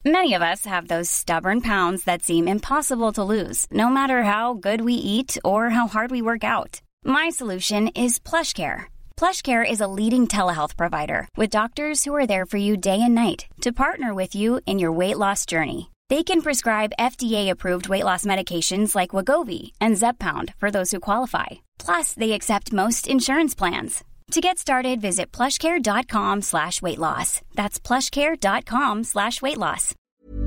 Many of us have those stubborn pounds that seem impossible to lose, no matter how good we eat or how hard we work out. My solution is PlushCare. PlushCare is a leading telehealth provider with doctors who are there for you day and night to partner with you in your weight loss journey. They can prescribe FDA-approved weight loss medications like Wegovy and Zepbound for those who qualify. Plus, they accept most insurance plans. To get started, visit plushcare.com/weightloss. That's plushcare.com/weightloss.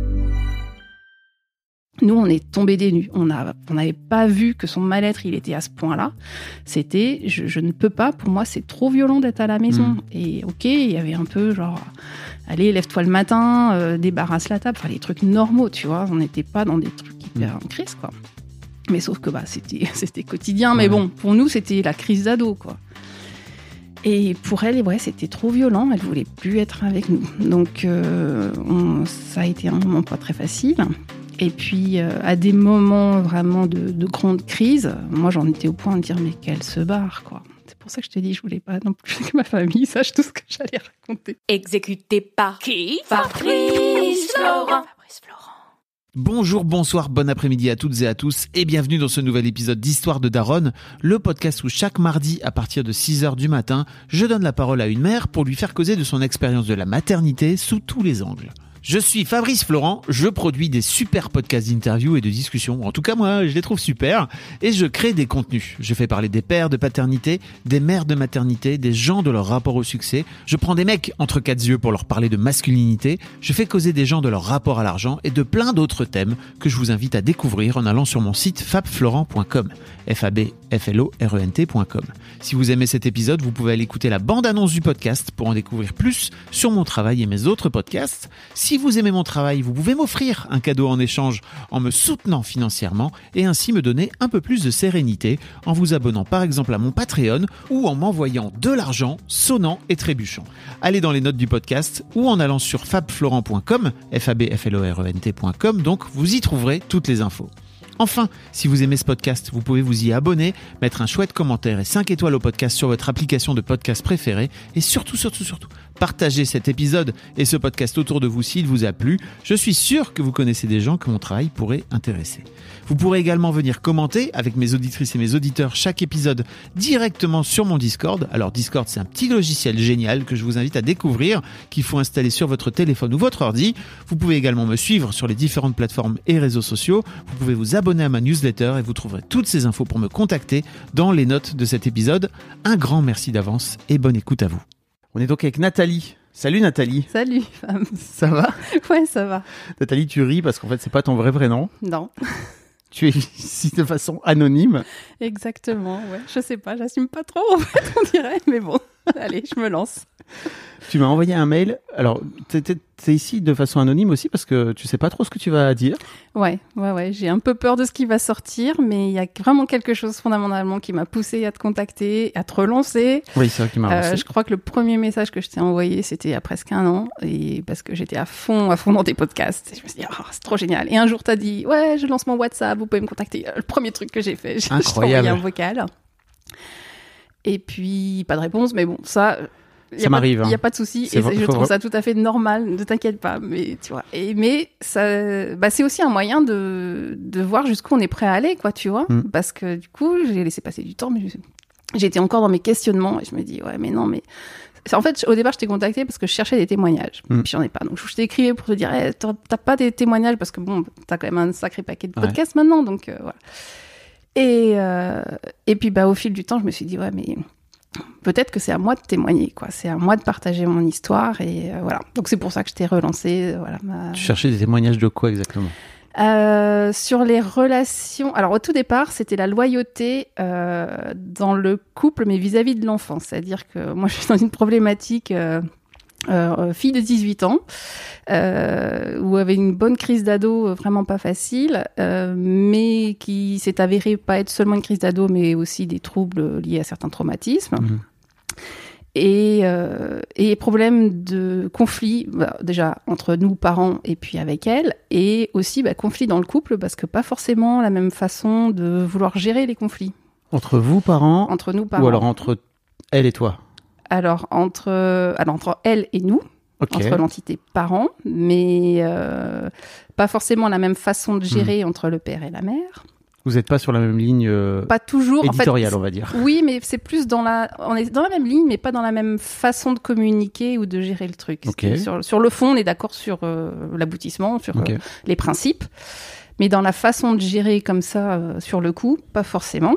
Nous, on est tombés des nues. On n'avait pas vu que son mal-être, il était à ce point-là. C'était, je ne peux pas, pour moi, c'est trop violent d'être à la maison. Et ok, il y avait un peu genre, allez, lève-toi le matin, débarrasse la table, enfin, les trucs normaux, tu vois. On n'était pas dans des trucs hyper en crise, quoi. Mais sauf que, c'était quotidien. Mais bon, pour nous, c'était la crise d'ado, quoi. Et pour elle, ouais, c'était trop violent, elle voulait plus être avec nous. Donc ça a été un moment pas très facile. Et puis à des moments vraiment de grande crise, moi j'en étais au point de dire mais qu'elle se barre, quoi. C'est pour ça que je te dis, je voulais pas non plus que ma famille sache tout ce que j'allais raconter. Exécuté par qui? Fabrice Florent. Bonjour, bonsoir, bon après-midi à toutes et à tous et bienvenue dans ce nouvel épisode d'Histoire de Daronne, le podcast où chaque mardi à partir de 6h du matin, je donne la parole à une mère pour lui faire causer de son expérience de la maternité sous tous les angles. Je suis Fabrice Florent, je produis des super podcasts d'interviews et de discussions, en tout cas moi je les trouve super, et je crée des contenus. Je fais parler des pères de paternité, des mères de maternité, des gens de leur rapport au succès, je prends des mecs entre quatre yeux pour leur parler de masculinité, je fais causer des gens de leur rapport à l'argent et de plein d'autres thèmes que je vous invite à découvrir en allant sur mon site fabflorent.com, fabflorent.com. Si vous aimez cet épisode, vous pouvez aller écouter la bande-annonce du podcast pour en découvrir plus sur mon travail et mes autres podcasts. Si vous aimez mon travail, vous pouvez m'offrir un cadeau en échange en me soutenant financièrement et ainsi me donner un peu plus de sérénité en vous abonnant par exemple à mon Patreon ou en m'envoyant de l'argent sonnant et trébuchant. Allez dans les notes du podcast ou en allant sur fabflorent.com, fabflorent.com, donc vous y trouverez toutes les infos. Enfin, si vous aimez ce podcast, vous pouvez vous y abonner, mettre un chouette commentaire et 5 étoiles au podcast sur votre application de podcast préférée et surtout, partagez cet épisode et ce podcast autour de vous s'il vous a plu. Je suis sûr que vous connaissez des gens que mon travail pourrait intéresser. Vous pourrez également venir commenter avec mes auditrices et mes auditeurs chaque épisode directement sur mon Discord. Alors Discord, c'est un petit logiciel génial que je vous invite à découvrir, qu'il faut installer sur votre téléphone ou votre ordi. Vous pouvez également me suivre sur les différentes plateformes et réseaux sociaux. Vous pouvez vous abonner à ma newsletter et vous trouverez toutes ces infos pour me contacter dans les notes de cet épisode. Un grand merci d'avance et bonne écoute à vous. On est donc avec Nathalie. Salut Nathalie. Salut femme. Ça va? Ouais, ça va. Nathalie, tu ris parce qu'en fait, c'est pas ton vrai prénom. Non. Tu es ici de façon anonyme. Exactement, ouais. Je sais pas, j'assume pas trop en fait, on dirait, mais bon, allez, je me lance. Tu m'as envoyé un mail. Alors, t'es ici de façon anonyme aussi parce que tu sais pas trop ce que tu vas dire. Ouais. J'ai un peu peur de ce qui va sortir, mais il y a vraiment quelque chose fondamentalement qui m'a poussée à te contacter, à te relancer. Oui, c'est vrai qui m'a relancé. Je crois que le premier message que je t'ai envoyé, c'était il y a presque 1 an, et parce que j'étais à fond dans tes podcasts. Et je me suis dit, c'est trop génial. Et un jour, t'as dit, ouais, je lance mon WhatsApp, vous pouvez me contacter. Le premier truc que j'ai fait, je t'ai envoyé un vocal. Et puis, pas de réponse, mais bon, ça m'arrive. Il n'y a pas de souci. Et je trouve ça tout à fait normal. Ne t'inquiète pas. Mais tu vois. Mais ça, c'est aussi un moyen de voir jusqu'où on est prêt à aller, quoi, tu vois. Parce que du coup, j'ai laissé passer du temps, mais j'étais encore dans mes questionnements et je me dis, ouais, mais non, mais. En fait, au départ, je t'ai contacté parce que je cherchais des témoignages. Puis j'en ai pas. Donc, je t'ai écrit pour te dire, t'as pas des témoignages parce que bon, t'as quand même un sacré paquet de podcasts maintenant. Donc, voilà. Et puis, au fil du temps, je me suis dit, ouais, mais. Peut-être que c'est à moi de témoigner, quoi. C'est à moi de partager mon histoire et voilà. Donc c'est pour ça que je t'ai relancé. Voilà. Tu cherchais des témoignages de quoi exactement ? Sur les relations. Alors au tout départ, c'était la loyauté dans le couple, mais vis-à-vis de l'enfant. C'est-à-dire que moi, je suis dans une problématique. Fille de 18 ans, où avait une bonne crise d'ado vraiment pas facile, mais qui s'est avérée pas être seulement une crise d'ado, mais aussi des troubles liés à certains traumatismes. Et problème de conflit, déjà entre nous parents et puis avec elle, et aussi conflit dans le couple, parce que pas forcément la même façon de vouloir gérer les conflits. Entre vous parents ? Entre nous parents. Ou alors entre elle et toi ? Alors, entre elle et nous, entre l'entité parent, mais pas forcément la même façon de gérer entre le père et la mère. Vous n'êtes pas sur la même ligne pas toujours, éditoriale, on va dire. Oui, mais c'est plus on est dans la même ligne, mais pas dans la même façon de communiquer ou de gérer le truc. Sur le fond, on est d'accord sur l'aboutissement, sur les principes, mais dans la façon de gérer comme ça, sur le coup, pas forcément.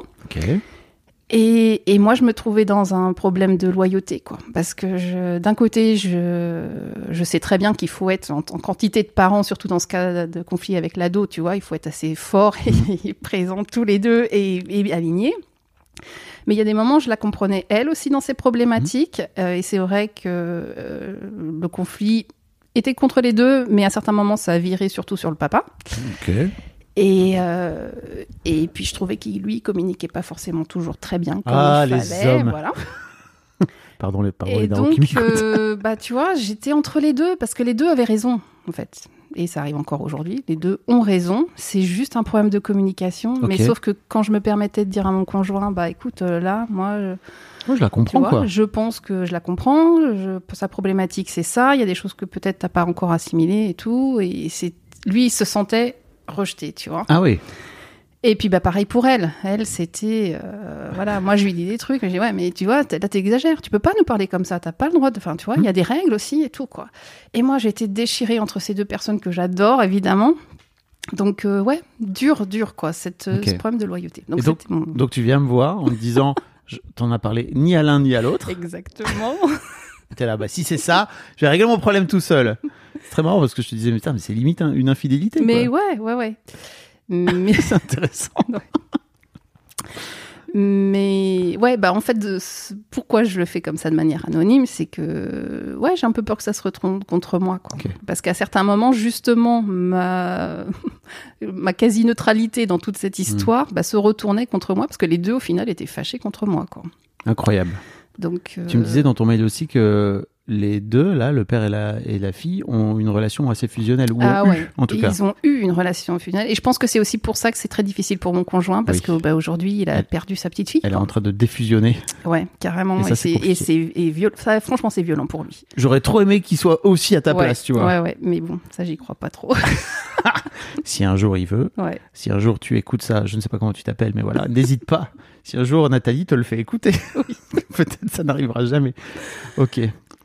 Et moi, je me trouvais dans un problème de loyauté, quoi. Parce que d'un côté, je sais très bien qu'il faut être en quantité de parents, surtout dans ce cas de conflit avec l'ado, tu vois, il faut être assez fort et présents tous les deux et alignés. Mais il y a des moments, je la comprenais elle aussi dans ses problématiques. Et c'est vrai que le conflit était contre les deux, mais à certains moments, ça a viré surtout sur le papa. Et puis je trouvais qu'il lui communiquait pas forcément toujours très bien comme il les fallait, hommes. voilà. Pardon les parents. Et donc tu vois, j'étais entre les deux parce que les deux avaient raison en fait. Et ça arrive encore aujourd'hui, les deux ont raison, c'est juste un problème de communication, mais sauf que quand je me permettais de dire à mon conjoint écoute là moi je la comprends, quoi. Je pense que je la comprends, sa problématique c'est ça, il y a des choses que peut-être t'as pas encore assimilées et tout, et lui il se sentait rejetée, tu vois. Ah oui. Et puis pareil pour elle. Elle, c'était voilà, moi je lui dis des trucs, je dis ouais, mais tu vois, là t'exagères, tu peux pas nous parler comme ça, t'as pas le droit de, enfin tu vois, il y a des règles aussi et tout, quoi. Et moi j'étais déchirée entre ces deux personnes que j'adore évidemment. Donc ouais, dur quoi, ce problème de loyauté. Donc tu viens me voir en me disant t'en as parlé ni à l'un ni à l'autre. Exactement. T'es là, si c'est ça, je vais régler mon problème tout seul. C'est très marrant parce que je te disais, mais c'est limite une infidélité. Mais quoi. Ouais. Mais c'est intéressant. Mais ouais, en fait, pourquoi je le fais comme ça de manière anonyme, c'est que j'ai un peu peur que ça se retourne contre moi, quoi. Parce qu'à certains moments, justement, ma quasi-neutralité dans toute cette histoire se retournait contre moi parce que les deux, au final, étaient fâchés contre moi, quoi. Incroyable. Donc, tu me disais dans ton mail aussi que les deux, là, le père et la fille, ont une relation assez fusionnelle. En tout cas. Ils ont eu une relation fusionnelle. Et je pense que c'est aussi pour ça que c'est très difficile pour mon conjoint, parce qu'aujourd'hui, il a perdu sa petite fille. Elle est en train de défusionner. Ouais, carrément. Franchement, c'est violent pour lui. J'aurais trop aimé qu'il soit aussi à ta place, tu vois. Ouais. Mais bon, ça, j'y crois pas trop. Si un jour il veut, si un jour tu écoutes ça, je ne sais pas comment tu t'appelles, mais voilà, n'hésite pas. Si un jour Nathalie te le fait écouter, peut-être ça n'arrivera jamais. Ok.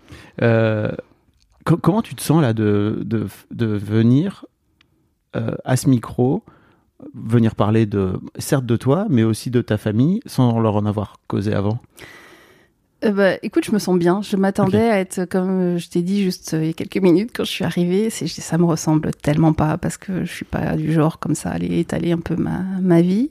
Comment tu te sens là de venir à ce micro, venir parler certes de toi, mais aussi de ta famille, sans leur en avoir causé avant? Écoute, je me sens bien. Je m'attendais à être, comme je t'ai dit juste il y a quelques minutes quand je suis arrivée, ça me ressemble tellement pas, parce que je suis pas du genre comme ça à aller étaler un peu ma vie.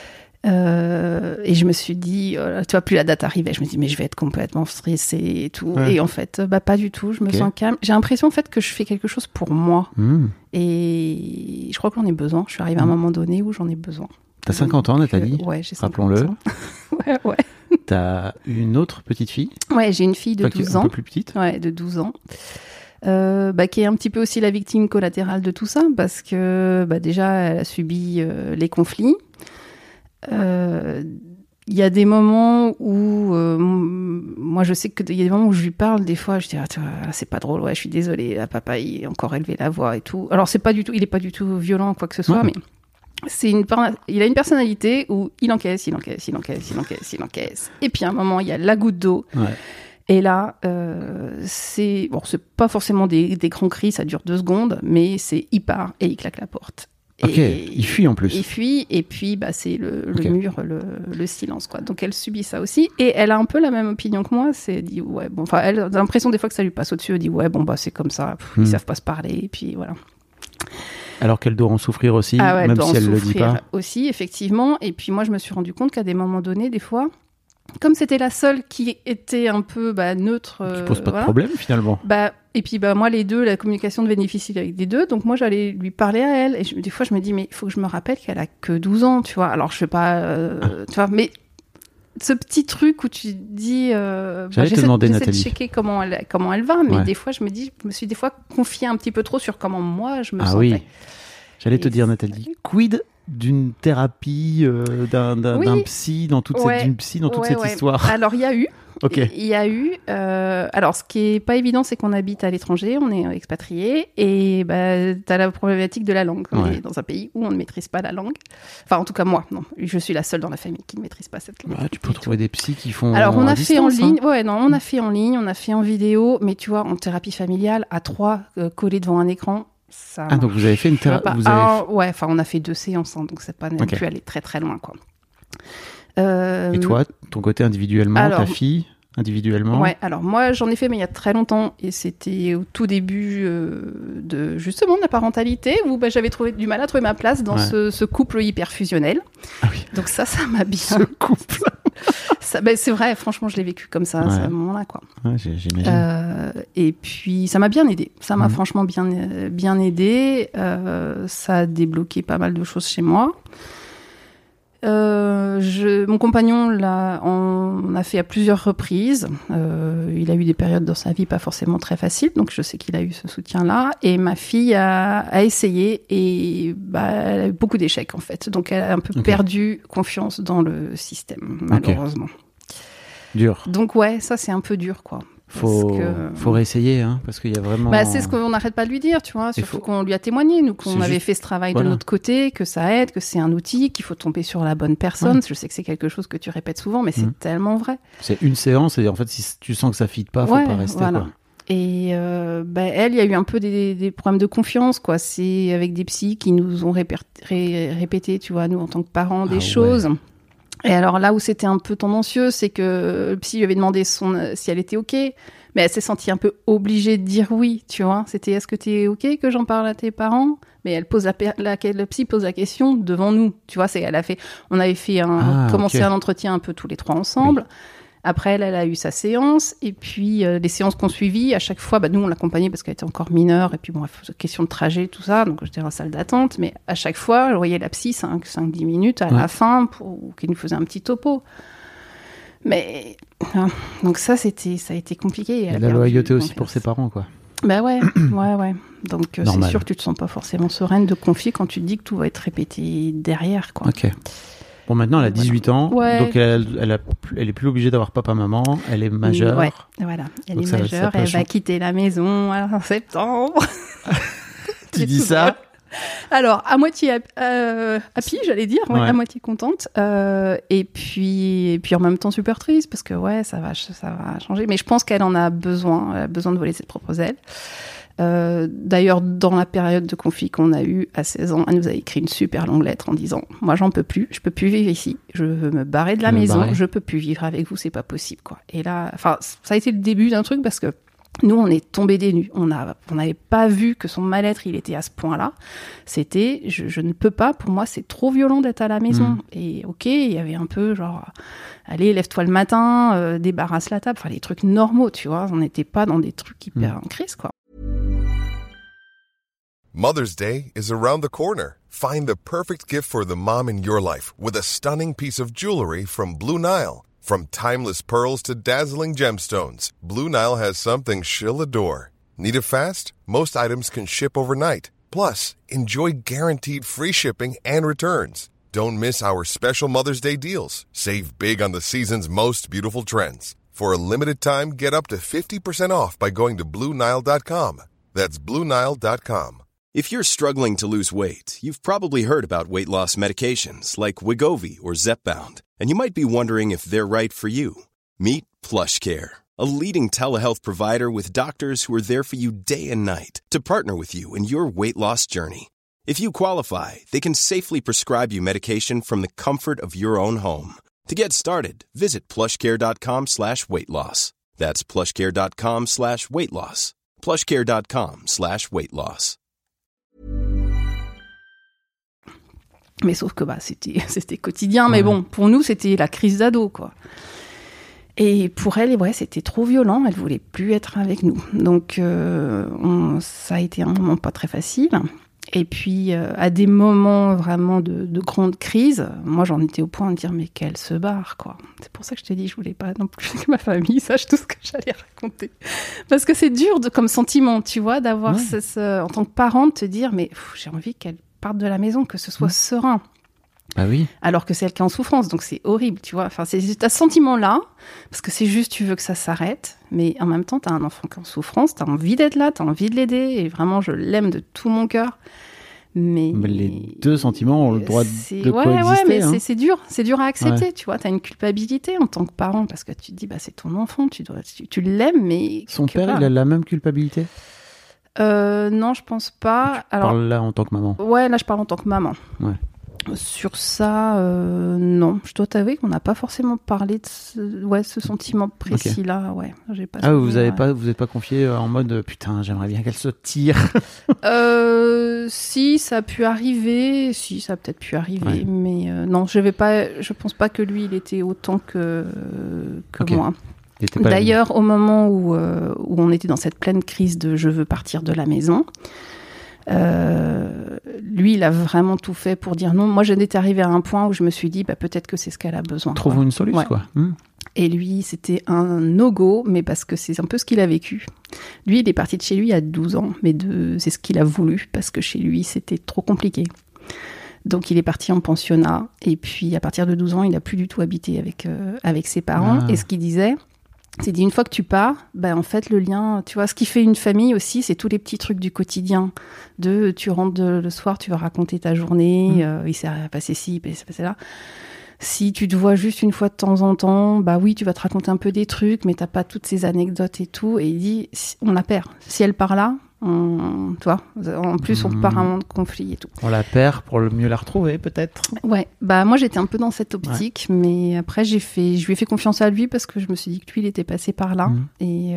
Et je me suis dit, tu vois, plus la date arrivait, je me dis mais je vais être complètement stressée et tout. Ouais. Et en fait, pas du tout. Je me sens calme. J'ai l'impression en fait que je fais quelque chose pour moi. Et je crois que j'en ai besoin. Je suis arrivée à un moment donné où j'en ai besoin. T'as 50 ans, Nathalie. Ouais, j'ai 50 Rappelons-le. ans. Ouais. T'as une autre petite fille. Ouais, j'ai une fille de 12 ans. Un peu plus petite. Ouais, de 12 ans. Qui est un petit peu aussi la victime collatérale de tout ça, parce que déjà, elle a subi les conflits. Il y a des moments où moi je sais qu'il y a des moments où je lui parle, des fois je dis c'est pas drôle, je suis désolée, papa il a encore élevé la voix et tout. Alors il est pas du tout violent quoi que ce soit, mais il a une personnalité où il encaisse. Et puis à un moment il y a la goutte d'eau. Et là, c'est pas forcément des grands cris, ça dure 2 secondes, mais il part et il claque la porte. Ok, il fuit en plus. Il fuit, et puis c'est le mur, le silence, quoi. Donc elle subit ça aussi, et elle a un peu la même opinion que moi. Elle a l'impression des fois que ça lui passe au-dessus. Elle dit c'est comme ça, ils savent pas se parler, et puis voilà. Alors qu'elle doit en souffrir aussi, même si elle le dit pas. Aussi, effectivement. Et puis moi, je me suis rendu compte qu'à des moments donnés, des fois, comme c'était la seule qui était un peu neutre, tu poses pas de problème finalement. Et puis moi les deux, la communication devenait difficile avec les deux, donc moi j'allais lui parler à elle, et des fois je me dis mais il faut que je me rappelle qu'elle a que 12 ans, tu vois. Alors je sais pas, tu vois, mais ce petit truc où tu te dis, j'essaie de checker comment elle va, mais des fois je me suis des fois confiée un petit peu trop sur comment moi je me sentais. Oui. J'allais te dire, Nathalie, quid d'une thérapie, d'un psy dans toute cette histoire. Alors, il y a eu. Ok. Il y a eu. Alors, ce qui est pas évident, c'est qu'on habite à l'étranger, on est expatrié, et t'as la problématique de la langue. On est dans un pays où on ne maîtrise pas la langue. Enfin, en tout cas, moi, non. Je suis la seule dans la famille qui ne maîtrise pas cette langue. Tu peux trouver des psys qui font. Alors, on a fait en ligne. Hein. On a fait en ligne, on a fait en vidéo, mais tu vois, en thérapie familiale, à 3, collés devant un écran. Ça donc vous avez fait une thérapie. On a fait 2 séances, hein, donc c'est pas non plus aller très très loin, quoi. Et toi, ton côté individuellement, ta fille individuellement? Ouais, alors moi j'en ai fait mais il y a très longtemps et c'était au tout début de la parentalité où j'avais du mal à trouver ma place dans ce couple hyper fusionnel. Ah oui. Donc ça m'a bien. Ce couple. C'est vrai, franchement je l'ai vécu comme ça à ce moment-là, quoi. Ouais, j'imagine. Et puis ça m'a bien aidé. Ça m'a franchement bien aidé. Ça a débloqué pas mal de choses chez moi. Mon compagnon on a fait à plusieurs reprises. Il a eu des périodes dans sa vie pas forcément très faciles, donc je sais qu'il a eu ce soutien-là. Et ma fille a essayé et elle a eu beaucoup d'échecs en fait. Donc elle a un peu perdu confiance dans le système, malheureusement. Dur. Donc ça c'est un peu dur, quoi. Faut réessayer, hein, parce qu'il y a vraiment... c'est ce qu'on n'arrête pas de lui dire, tu vois, surtout qu'on lui a témoigné, nous, qu'on avait fait ce travail de notre côté, que ça aide, que c'est un outil, qu'il faut tomber sur la bonne personne. Ouais. Je sais que c'est quelque chose que tu répètes souvent, mais c'est tellement vrai. C'est une séance, et en fait, si tu sens que ça ne fit pas, faut pas rester, quoi. Et elle, il y a eu un peu des problèmes de confiance, quoi. C'est avec des psys qui nous ont répété, tu vois, nous, en tant que parents, des choses... Ouais. Et alors là où c'était un peu tendancieux, c'est que le psy lui avait demandé si elle était OK, mais elle s'est sentie un peu obligée de dire oui, tu vois. C'était « Est-ce que t'es OK que j'en parle à tes parents ?» Mais le psy pose la question devant nous, tu vois. On avait fait commencé un entretien un peu tous les 3 ensemble. Oui. Après, elle a eu sa séance, et puis les séances qu'on suivit, à chaque fois, nous, on l'accompagnait parce qu'elle était encore mineure, et puis question de trajet, tout ça, donc j'étais dans la salle d'attente, mais à chaque fois, je voyais la psy 5-10 minutes à la fin, qui nous faisait un petit topo. Mais, donc ça a été compliqué. Et la loyauté aussi pour ses parents, quoi. Ouais. Donc c'est sûr que tu te sens pas forcément sereine de confier quand tu te dis que tout va être répété derrière, quoi. Ok. Bon, maintenant, elle a 18 ans, donc elle est plus obligée d'avoir papa-maman, elle est majeure. Ouais, voilà, elle est majeure, elle va quitter la maison en septembre. Tu dis ça ? Alors, à moitié happy, j'allais dire, à moitié contente, et puis en même temps super triste, parce que ça va changer, mais je pense qu'elle en a besoin, elle a besoin de voler ses propres ailes. D'ailleurs, dans la période de conflit qu'on a eue à 16 ans, elle nous a écrit une super longue lettre en disant « Moi, j'en peux plus, je peux plus vivre ici, je veux me barrer de la maison, je peux plus vivre avec vous, c'est pas possible, quoi. » Et là, ça a été le début d'un truc, parce que nous, on est tombés des nues. On n'avait pas vu que son mal-être, il était à ce point-là. C'était « Je ne peux pas, pour moi, c'est trop violent d'être à la maison. » Et OK, il y avait un peu genre « Allez, lève-toi le matin, débarrasse la table. » Enfin, les trucs normaux, tu vois. On n'était pas dans des trucs hyper en crise, quoi. Mother's Day is around the corner. Find the perfect gift for the mom in your life with a stunning piece of jewelry from Blue Nile. From timeless pearls to dazzling gemstones, Blue Nile has something she'll adore. Need it fast? Most items can ship overnight. Plus, enjoy guaranteed free shipping and returns. Don't miss our special Mother's Day deals. Save big on the season's most beautiful trends. For a limited time, get up to 50% off by going to BlueNile.com. That's BlueNile.com. If you're struggling to lose weight, you've probably heard about weight loss medications like Wegovy or Zepbound, and you might be wondering if they're right for you. Meet PlushCare, a leading telehealth provider with doctors who are there for you day and night to partner with you in your weight loss journey. If you qualify, they can safely prescribe you medication from the comfort of your own home. To get started, visit plushcare.com/weightloss. That's plushcare.com/weightloss. plushcare.com/weightloss. Mais sauf que c'était quotidien, mais bon, pour nous, c'était la crise d'ado, quoi. Et pour elle, c'était trop violent, elle voulait plus être avec nous. Donc, ça a été un moment pas très facile. Et puis, à des moments vraiment de grande crise, moi, j'en étais au point de dire, mais qu'elle se barre, quoi. C'est pour ça que je te dis, je voulais pas non plus que ma famille sache tout ce que j'allais raconter. Parce que c'est dur comme sentiment, tu vois, d'avoir en tant que parent, de te dire, mais j'ai envie qu'elle parte de la maison, que ce soit serein. Bah oui. Alors que c'est elle qui est en souffrance, donc c'est horrible, tu vois. Enfin, t'as ce sentiment-là, parce que c'est juste, tu veux que ça s'arrête, mais en même temps, t'as un enfant qui est en souffrance, t'as envie d'être là, t'as envie de l'aider, et vraiment, je l'aime de tout mon cœur. Mais les deux sentiments ont le droit de coexister. Ouais, mais hein. c'est dur à accepter, tu vois. T'as une culpabilité en tant que parent, parce que tu te dis, bah, c'est ton enfant, tu l'aimes, mais... Son père, il a la même culpabilité ? Non, je pense pas. Tu parles là en tant que maman ? Ouais, là, je parle en tant que maman. Ouais. Sur ça, non. Je dois t'avouer qu'on n'a pas forcément parlé de ce sentiment précis-là. Ouais, j'ai pas vous n'êtes pas confié en mode putain, j'aimerais bien qu'elle se tire. Si, ça a pu arriver. Si, ça a peut-être pu arriver. Mais non, je pense pas que lui, il était autant que moi. D'ailleurs, au moment où on était dans cette pleine crise de je veux partir de la maison, lui, il a vraiment tout fait pour dire non. Moi, j'en étais arrivée à un point où je me suis dit, bah, peut-être que c'est ce qu'elle a besoin. Trouvons une solution, quoi. Et lui, c'était un no-go, mais parce que c'est un peu ce qu'il a vécu. Lui, il est parti de chez lui à 12 ans, mais c'est ce qu'il a voulu, parce que chez lui, c'était trop compliqué. Donc, il est parti en pensionnat, et puis à partir de 12 ans, il n'a plus du tout habité avec ses parents. Et ce qu'il disait, c'est dit, une fois que tu pars, ben en fait, le lien, tu vois, ce qui fait une famille aussi, c'est tous les petits trucs du quotidien. Tu rentres le soir, tu vas raconter ta journée, il s'est passé ci, il s'est passé là. Si tu te vois juste une fois de temps en temps, bah oui, tu vas te raconter un peu des trucs, mais t'as pas toutes ces anecdotes et tout. Et il dit, on la perd. Si elle part là, tu vois, en plus, on part à un moment de conflit et tout. On la perd pour le mieux la retrouver, peut-être. Ouais, bah moi, j'étais un peu dans cette optique, mais après, je lui ai fait confiance à lui parce que je me suis dit que lui, il était passé par là. Et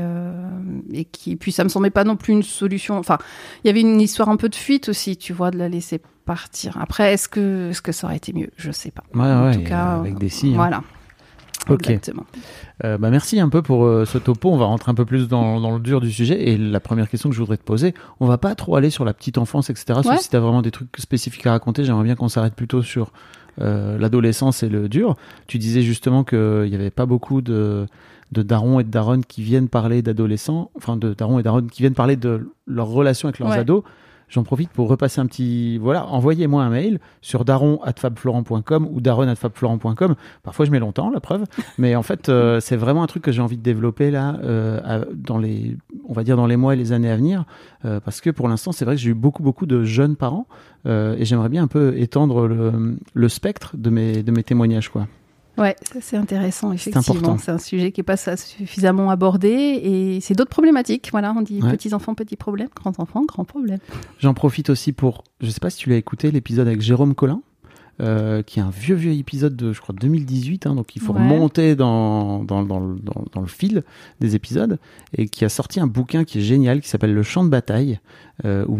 puis, ça me semblait pas non plus une solution. Enfin, il y avait une histoire un peu de fuite aussi, tu vois, de la laisser partir. Après, est-ce que ça aurait été mieux ? Je sais pas. En tout cas, avec des si. Voilà. Ok. Exactement. Merci un peu pour ce topo. On va rentrer un peu plus dans le dur du sujet. Et la première question que je voudrais te poser, on va pas trop aller sur la petite enfance, etc. Sauf si tu as vraiment des trucs spécifiques à raconter. J'aimerais bien qu'on s'arrête plutôt sur l'adolescence et le dur. Tu disais justement qu'il n'y avait pas beaucoup de darons et de daronnes qui viennent parler d'adolescents, enfin de darons et daronnes qui viennent parler de leur relation avec leurs ados. J'en profite pour repasser un petit... Voilà, envoyez-moi un mail sur daron@fabflorent.com ou daron@fabflorent.com. Parfois, je mets longtemps, la preuve. Mais en fait, c'est vraiment un truc que j'ai envie de développer là, dans les mois et les années à venir. Parce que pour l'instant, c'est vrai que j'ai eu beaucoup de jeunes parents. Et j'aimerais bien un peu étendre le spectre de mes témoignages, quoi. Ouais, ça c'est intéressant, effectivement. C'est important. C'est un sujet qui n'est pas suffisamment abordé et c'est d'autres problématiques. Voilà, on dit petits-enfants, petits problèmes, grands-enfants, grands problèmes. J'en profite aussi pour, je ne sais pas si tu l'as écouté, l'épisode avec Jérôme Collin, qui est un vieux épisode de, je crois, 2018, donc il faut remonter dans le fil des épisodes, et qui a sorti un bouquin qui est génial, qui s'appelle Le champ de bataille, où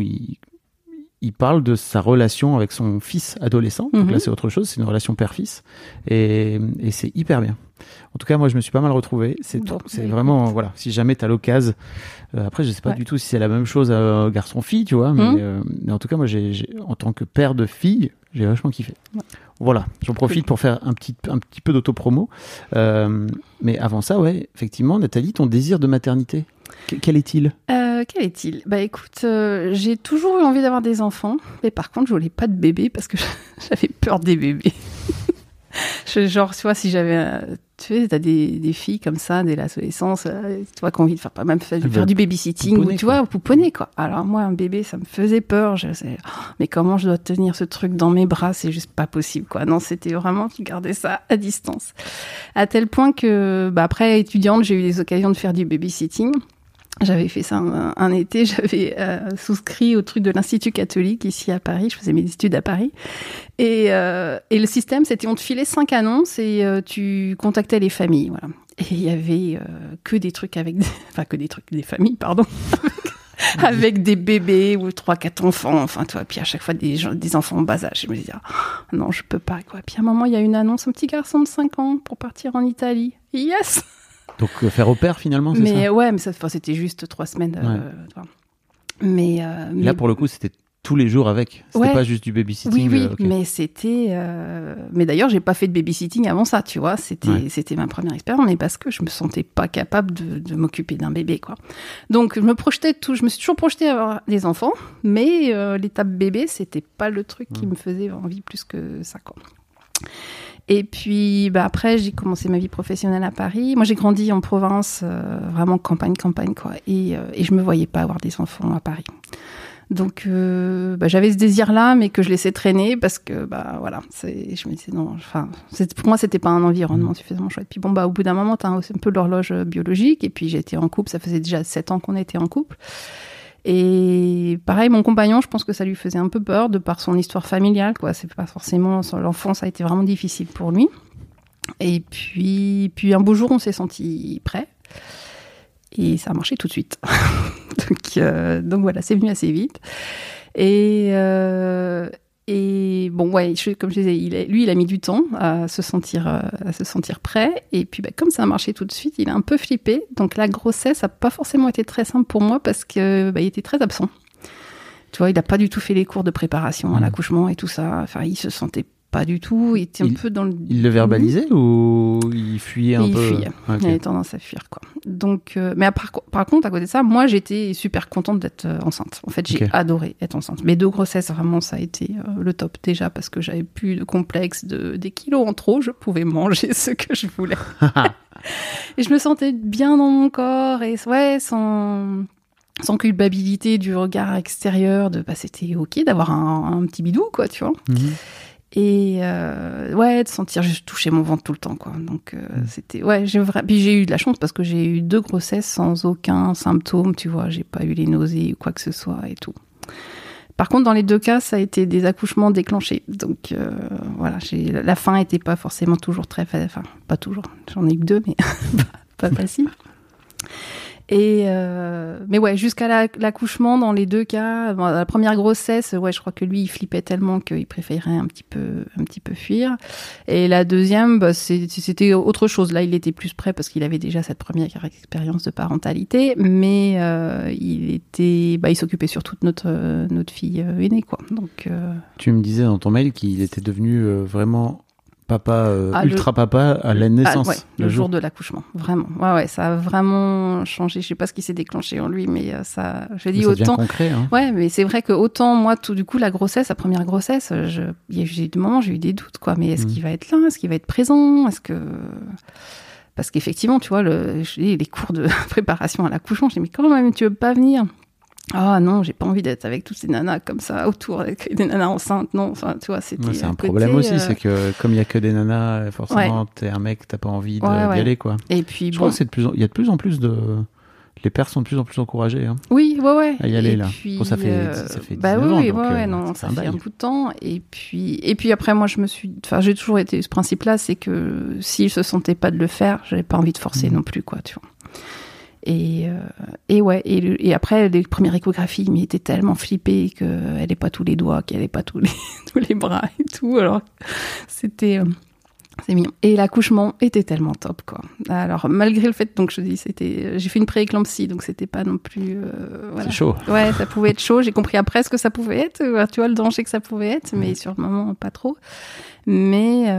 il parle de sa relation avec son fils adolescent. Donc là, c'est autre chose. C'est une relation père-fils. Et c'est hyper bien. En tout cas, moi, je me suis pas mal retrouvé. C'est vraiment, voilà. Si jamais t'as l'occasion. Après, je sais pas du tout si c'est la même chose garçon-fille, tu vois. Mais en tout cas, moi, en tant que père de fille, j'ai vachement kiffé. Ouais. Voilà. J'en profite pour faire un petit peu d'autopromo. Mais avant ça, effectivement, Nathalie, ton désir de maternité, quel est-il ? Quel est-il ? Bah écoute, j'ai toujours eu envie d'avoir des enfants, mais par contre, je voulais pas de bébé parce que j'avais peur des bébés. Genre, tu vois, si j'avais... tu sais, t'as des filles comme ça, dès l'adolescence, tu vois, qui ont envie de faire du babysitting, ou tu vois, pouponner, quoi. Alors moi, un bébé, ça me faisait peur. Mais comment je dois tenir ce truc dans mes bras ? C'est juste pas possible, quoi. Non, c'était vraiment garder ça à distance. À tel point que, après, étudiante, j'ai eu des occasions de faire du babysitting. J'avais fait ça un été, j'avais souscrit au truc de l'Institut catholique ici à Paris, je faisais mes études à Paris. Et le système, c'était on te filait 5 annonces et tu contactais les familles, voilà. Et il y avait que des trucs des familles, pardon, avec des bébés ou 3-4 enfants, enfin, toi, puis à chaque fois des enfants en bas âge. Je me disais, non, je peux pas, quoi. Puis à un moment, il y a une annonce, un petit garçon de 5 ans pour partir en Italie. Yes! Donc faire au père finalement, c'est ça ? Ouais, mais c'était juste 3 semaines. Mais là pour le coup, c'était tous les jours avec. C'était pas juste du babysitting. Oui, okay. mais c'était. Mais d'ailleurs, j'ai pas fait de babysitting avant ça, tu vois. C'était ma première expérience, mais parce que je me sentais pas capable de m'occuper d'un bébé, quoi. Donc, je me suis toujours projetée à avoir des enfants, mais l'étape bébé, c'était pas le truc qui me faisait envie plus que ça, quoi. Et puis, après, j'ai commencé ma vie professionnelle à Paris. Moi, j'ai grandi en province, vraiment campagne, quoi. Et je me voyais pas avoir des enfants à Paris. Donc, j'avais ce désir-là, mais que je laissais traîner parce que, voilà, je me disais non, enfin, pour moi, c'était pas un environnement suffisamment chouette. Puis au bout d'un moment, t'as un peu l'horloge biologique. Et puis, j'étais en couple. Ça faisait déjà 7 ans qu'on était en couple. Et pareil, mon compagnon, je pense que ça lui faisait un peu peur de par son histoire familiale, quoi. C'est pas forcément, l'enfance a été vraiment difficile pour lui. Et puis un beau jour, on s'est sentis prêts. Et ça a marché tout de suite. donc voilà, c'est venu assez vite. Et bon, ouais, comme je disais, lui, il a mis du temps à se sentir prêt. Et puis, comme ça a marché tout de suite, il a un peu flippé. Donc, la grossesse n'a pas forcément été très simple pour moi parce que il était très absent. Tu vois, il n'a pas du tout fait les cours de préparation à l'accouchement et tout ça. Enfin, il se sentait pas du tout. Il était un peu dans le... Il le verbalisait ou il fuyait un peu? Il fuyait. Okay. Il avait tendance à fuir, quoi. Donc, mais par contre, à côté de ça, moi, j'étais super contente d'être enceinte. En fait, j'ai adoré être enceinte. Mes 2 grossesses, vraiment, ça a été le top déjà parce que j'avais plus de complexe des kilos en trop. Je pouvais manger ce que je voulais. Et je me sentais bien dans mon corps et sans culpabilité du regard extérieur c'était ok d'avoir un petit bidou, quoi, tu vois. Mm-hmm. Et de sentir juste toucher mon ventre tout le temps, quoi. Donc c'était puis j'ai eu de la chance parce que j'ai eu 2 grossesses sans aucun symptôme, tu vois, j'ai pas eu les nausées ou quoi que ce soit et tout. Par contre, dans les 2 cas, ça a été des accouchements déclenchés. Donc voilà, la fin était pas forcément toujours pas toujours. J'en ai eu 2, mais pas facile. Et mais ouais, jusqu'à l'accouchement, dans les 2 cas, la première grossesse, je crois que lui, il flippait tellement qu'il préférait un petit peu fuir. Et la deuxième, c'était autre chose. Là, il était plus prêt parce qu'il avait déjà cette première expérience de parentalité, mais il s'occupait surtout de notre fille aînée, quoi. Donc tu me disais dans ton mail qu'il était devenu vraiment papa, ultra papa à la naissance. Le jour de l'accouchement, vraiment. Ouais, ça a vraiment changé. Je sais pas ce qui s'est déclenché en lui, mais ça. Je dis autant. Ça devient concret, hein. Ouais, mais c'est vrai que autant moi, du coup, la première grossesse, j'ai des moments, j'ai eu des doutes, quoi. Mais est-ce qu'il va être là? Est-ce qu'il va être présent? Parce qu'effectivement, tu vois, les cours de préparation à l'accouchement, je dis mais quand même, tu veux pas venir? Ah non, j'ai pas envie d'être avec toutes ces nanas comme ça autour, avec des nanas enceintes. Non, enfin, tu vois, c'était. C'est un problème aussi, c'est que comme il y a que des nanas, forcément, t'es un mec, t'as pas envie d'y aller, quoi. Et puis je crois que il y a de plus en plus les pères sont de plus en plus encouragés. Hein, oui, à y aller, là. Puis, bon, ça fait 19 ans. Ça fait un bout de temps. Et puis après, moi, j'ai toujours été ce principe-là, c'est que s'il se sentait pas de le faire, j'avais pas envie de forcer non plus, quoi, tu vois. Et après, les premières échographies, il m'était tellement flippé qu'elle n'ait pas tous les doigts, qu'elle n'ait pas tous les bras et tout. Alors, c'est mignon. Et l'accouchement était tellement top, quoi. Alors, malgré le fait, donc je dis, j'ai fait une pré-éclampsie, donc c'était pas non plus, voilà. C'est chaud. Ouais, ça pouvait être chaud. J'ai compris après ce que ça pouvait être, tu vois, le danger que ça pouvait être, mais sur le moment, pas trop. Mais,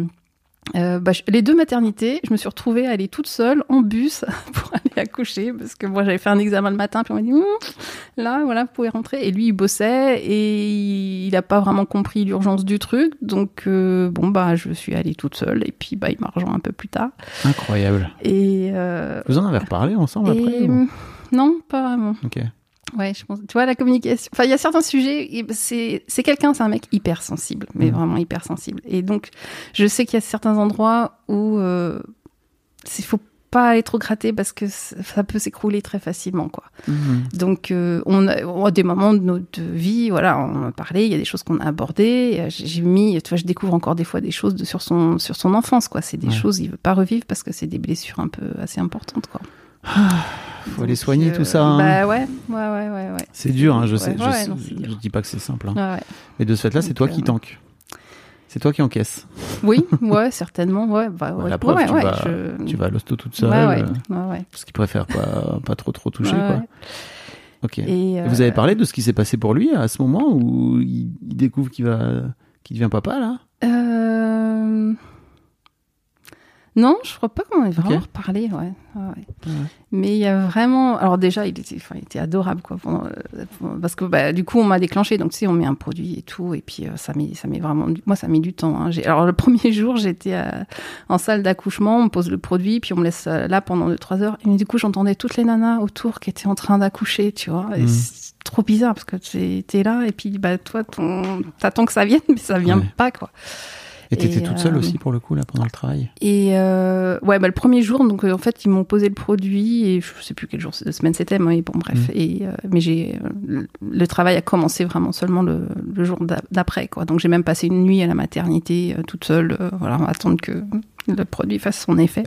les 2 maternités, je me suis retrouvée à aller toute seule en bus pour aller accoucher parce que moi j'avais fait un examen le matin puis on m'a dit là voilà vous pouvez rentrer, et lui il bossait et il a pas vraiment compris l'urgence du truc, donc je suis allée toute seule et puis il m'a rejoint un peu plus tard. Incroyable. Et vous en avez reparlé ensemble après ou... Non, pas vraiment. Ok. Ouais, je pense. Tu vois, la communication. Enfin, il y a certains sujets. C'est un mec hyper sensible, mais vraiment hyper sensible. Et donc, je sais qu'il y a certains endroits où faut pas aller trop gratter parce que ça peut s'écrouler très facilement, quoi. Donc, on a des moments de notre vie, voilà, on a parlé. Il y a des choses qu'on a abordées. Je découvre encore des fois des choses sur son enfance, quoi. C'est des choses il veut pas revivre parce que c'est des blessures un peu assez importantes, quoi. Faut aller soigner tout ça. Hein. Bah ouais. C'est dur, hein, je sais. Je dis pas que c'est simple. Hein. Ouais. Mais de ce fait-là, c'est toi qui tank. C'est toi qui encaisse. Oui, ouais, certainement. Ouais, la preuve, tu vas à l'hosto toute seule. Ouais. Parce qu'ils préfèrent pas trop toucher, quoi. Ok. Et, Vous avez parlé de ce qui s'est passé pour lui à ce moment où il découvre qu'il devient papa, là? Non, je crois pas qu'on ait vraiment reparlé, ouais. Mais il y a vraiment... Alors déjà, il était adorable, quoi. Parce que du coup, on m'a déclenché, donc tu sais, on met un produit et tout, et puis ça met vraiment... Moi, ça met du temps. Hein. Alors le premier jour, j'étais en salle d'accouchement, on me pose le produit, puis on me laisse là pendant 2-3 heures. Et du coup, j'entendais toutes les nanas autour qui étaient en train d'accoucher, tu vois. Et c'est trop bizarre, parce que t'es là, et puis toi, t'attends que ça vienne, mais ça vient pas, quoi. Et t'étais toute seule aussi, pour le coup, là, pendant le travail? Et le premier jour, donc en fait, ils m'ont posé le produit, et je sais plus quel jour de semaine c'était, mais bon, bref. Mais le travail a commencé vraiment seulement le jour d'après, quoi. Donc j'ai même passé une nuit à la maternité, toute seule, à attendre que le produit fasse son effet.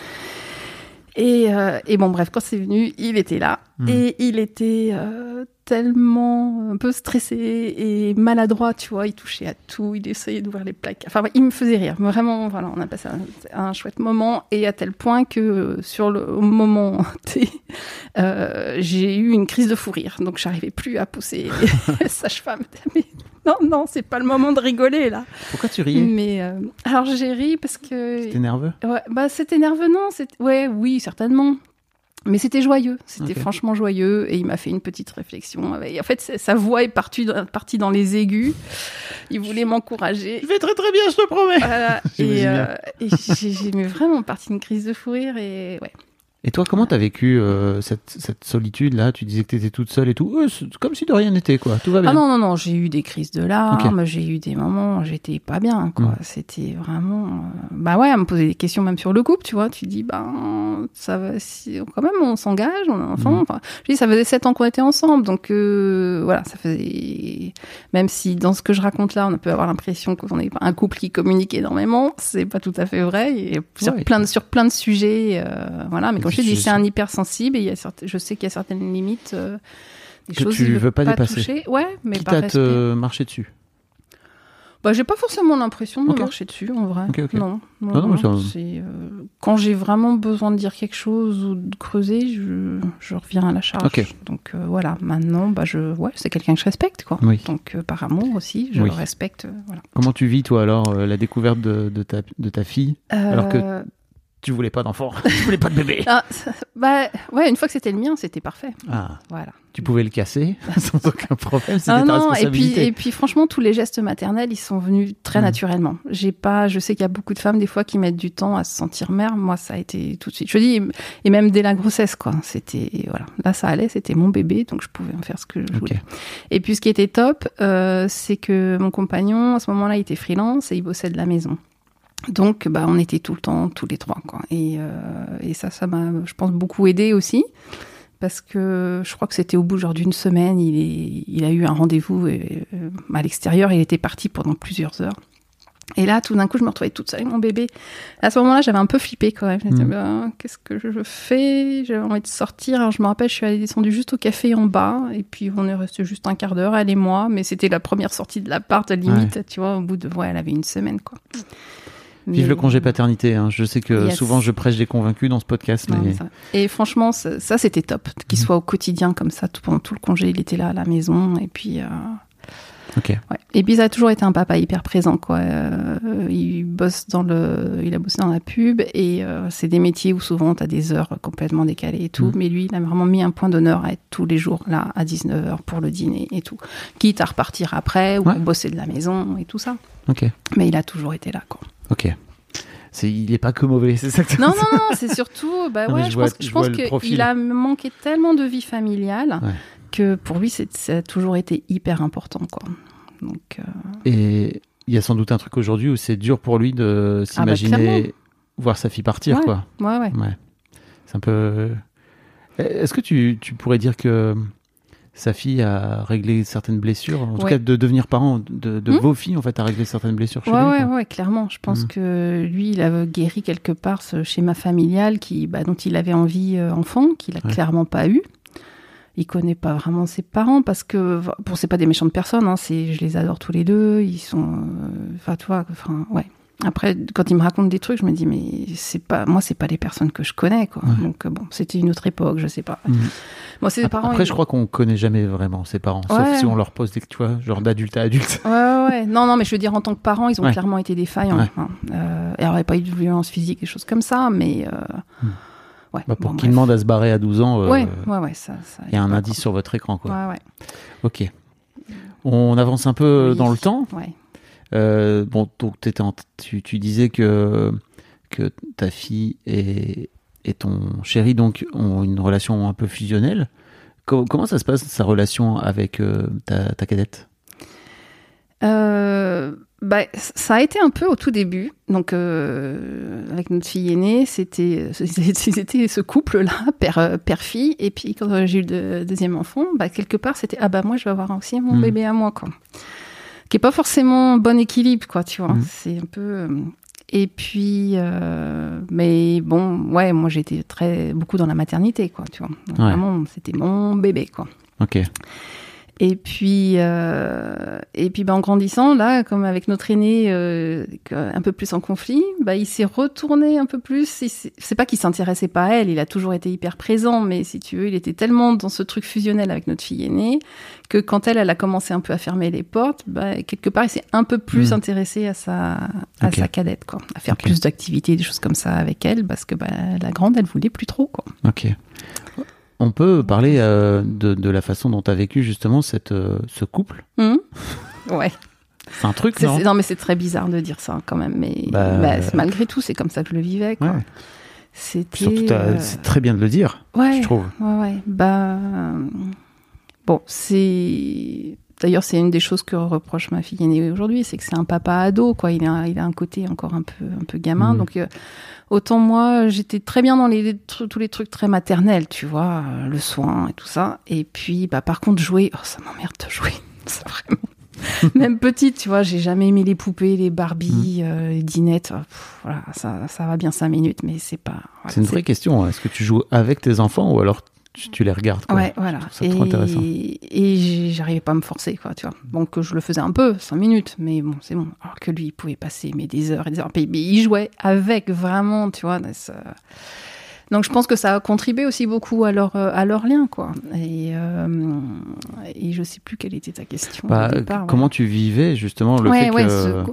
Et bon, bref, quand c'est venu, il était là. Et il était tellement un peu stressé et maladroit, tu vois. Il touchait à tout, il essayait d'ouvrir les placards. Enfin, il me faisait rire. Vraiment, voilà, on a passé un chouette moment. Et à tel point que au moment T, j'ai eu une crise de fou rire. Donc, j'arrivais plus à pousser sage-femme. Mais non, c'est pas le moment de rigoler, là. Pourquoi tu riais? Mais alors, j'ai ri parce que... C'était nerveux? Ouais, c'était nerveux, non. Oui, certainement. Mais c'était joyeux, c'était franchement joyeux, et il m'a fait une petite réflexion. En fait, sa voix est partie dans les aigus. Il voulait m'encourager. Je vais très très bien, je te promets. Voilà. Et j'ai vraiment parti d'une crise de fou rire, et ouais. Et toi, comment t'as vécu cette solitude-là? Tu disais que t'étais toute seule et tout. C'est comme si de rien n'était, quoi. Tout va bien. Ah non, j'ai eu des crises de larmes, j'ai eu des moments où j'étais pas bien, quoi. C'était vraiment... à me poser des questions même sur le couple, tu vois. Tu dis, ça va, quand même, on s'engage, on a un enfant. Enfin, je dis, ça faisait 7 ans qu'on était ensemble, donc ça faisait... Même si dans ce que je raconte là, on peut avoir l'impression qu'on est un couple qui communique énormément, c'est pas tout à fait vrai. Et sur plein de sujets, mais comme je te dis, c'est un hypersensible, et je sais qu'il y a certaines limites, des choses que tu veux pas dépasser. Toucher. Ouais, mais quitte par à te marcher dessus. J'ai pas forcément l'impression de me marcher dessus, en vrai. Non, c'est quand j'ai vraiment besoin de dire quelque chose ou de creuser, je reviens à la charge. Donc voilà, maintenant, c'est quelqu'un que je respecte, quoi. Oui. Donc par amour aussi, je le respecte. Voilà. Comment tu vis, toi, alors, la découverte de ta fille, alors que tu voulais pas d'enfant, tu voulais pas de bébé? Une fois que c'était le mien, c'était parfait. Voilà. Tu pouvais le casser sans aucun problème, c'était ta responsabilité. Et puis franchement, tous les gestes maternels, ils sont venus très naturellement. Je sais qu'il y a beaucoup de femmes, des fois, qui mettent du temps à se sentir mère. Moi, ça a été tout de suite. Je dis, et même dès la grossesse, quoi. C'était, voilà. Là, ça allait, c'était mon bébé, donc je pouvais en faire ce que je voulais. Et puis, ce qui était top, c'est que mon compagnon, à ce moment-là, il était freelance et il bossait de la maison. Donc, on était tout le temps, tous les trois, quoi. Et ça m'a, je pense, beaucoup aidé aussi. Parce que je crois que c'était au bout d'une semaine, il a eu un rendez-vous à l'extérieur, il était parti pendant plusieurs heures. Et là, tout d'un coup, je me retrouvais toute seule avec mon bébé. À ce moment-là, j'avais un peu flippé quand même. Je me disais, qu'est-ce que je fais? J'avais envie de sortir. Alors, je me rappelle, je suis allée descendre juste au café en bas, et puis on est resté juste un quart d'heure, elle et moi, mais c'était la première sortie de l'appart, limite, tu vois, au bout de... elle avait une semaine, quoi. Vive le congé paternité, hein. Je sais que souvent je prêche des convaincus dans ce podcast. Mais... Et franchement, ça c'était top, qu'il soit au quotidien comme ça, pendant tout le congé, il était là à la maison, et puis... Et puis ça a toujours été un papa hyper présent, quoi. Il a bossé dans la pub, et c'est des métiers où souvent t'as des heures complètement décalées et tout, mais lui, il a vraiment mis un point d'honneur à être tous les jours là à 19h pour le dîner et tout, quitte à repartir après ou pour bosser de la maison et tout ça. Mais il a toujours été là, quoi. Il n'est pas que mauvais, c'est ça que Non, c'est surtout... je pense qu'il a manqué tellement de vie familiale que pour lui, ça a toujours été hyper important, quoi. Donc, Et il y a sans doute un truc aujourd'hui où c'est dur pour lui de s'imaginer voir sa fille partir, quoi. Ouais. C'est un peu... Est-ce que tu pourrais dire que sa fille a réglé certaines blessures, en tout cas de devenir parent de vos filles, en fait, a réglé certaines blessures chez lui, quoi. Clairement. Je pense que lui, il a guéri quelque part ce schéma familial dont il avait envie enfant, qu'il a clairement pas eu. Il connaît pas vraiment ses parents parce que, c'est pas des méchantes personnes, hein, je les adore tous les deux, ils sont, Après, quand il me raconte des trucs, je me dis, mais c'est pas les personnes que je connais, quoi. Ouais. Donc, bon, c'était une autre époque, je sais pas. Moi, ses parents. Après, je crois qu'on connaît jamais vraiment ses parents, sauf si on leur pose des, tu vois, genre d'adulte à adulte. Ouais. Non, mais je veux dire, en tant que parents, ils ont clairement été défaillants. Ouais. Hein. Et il n'y aurait pas eu de violence physique, des choses comme ça, mais. Ouais. Pour qu'ils demandent à se barrer à 12 ans, ouais, ça. Il y a un indice sur votre écran, quoi. Ouais. Ok. On avance un peu dans le temps. Ouais. Bon, donc tu disais que ta fille et ton chéri donc ont une relation un peu fusionnelle. Comment ça se passe, sa relation avec ta cadette ? Ça a été un peu au tout début. Donc, avec notre fille aînée, c'était ce couple-là, père-fille. Et puis, quand j'ai eu le deuxième enfant, quelque part, c'était moi, je vais avoir aussi mon bébé à moi, quoi. Qui est pas forcément bon équilibre, quoi, tu vois. C'est un peu. Et puis, mais bon, moi, j'étais beaucoup dans la maternité, quoi, tu vois. Donc, vraiment, c'était mon bébé, quoi. Ok. Et puis, en grandissant, là, comme avec notre aîné, un peu plus en conflit, il s'est retourné un peu plus. C'est pas qu'il s'intéressait pas à elle, il a toujours été hyper présent, mais si tu veux, il était tellement dans ce truc fusionnel avec notre fille aînée que quand elle a commencé un peu à fermer les portes, quelque part, il s'est un peu plus intéressé à sa cadette, quoi, à faire plus d'activités, des choses comme ça avec elle, parce que la grande, elle voulait plus trop, quoi. Ok. On peut parler de la façon dont tu as vécu justement ce couple. Ouais. C'est un truc, non ? Non, mais c'est très bizarre de dire ça quand même. Mais malgré tout, c'est comme ça que je le vivais, quoi. Ouais. C'était. Surtout, c'est très bien de le dire, je trouve. Ouais. Bon, c'est. D'ailleurs, c'est une des choses que reproche ma fille aînée aujourd'hui, c'est que c'est un papa ado, quoi. Il a un côté encore un peu gamin, donc. Autant moi, j'étais très bien dans tous les trucs très maternels, tu vois, le soin et tout ça. Et puis, par contre, jouer, ça m'emmerde de jouer, c'est vraiment. Même petite, tu vois, j'ai jamais aimé les poupées, les Barbie, les dinettes. Voilà, ça va bien 5 minutes, mais c'est pas. Voilà, c'est une vraie question. Est-ce que tu joues avec tes enfants ou alors tu les regardes, quoi. Ouais, voilà. C'est trop intéressant. Et j'arrivais pas à me forcer, quoi, tu vois. Donc, je le faisais un peu, 5 minutes, mais bon, c'est bon. Alors que lui, il pouvait passer des heures et des heures. Mais il jouait avec, vraiment, tu vois. Donc, je pense que ça a contribué aussi beaucoup à leur lien, quoi. Et je sais plus quelle était ta question au départ. Comment tu vivais, justement, le fait que...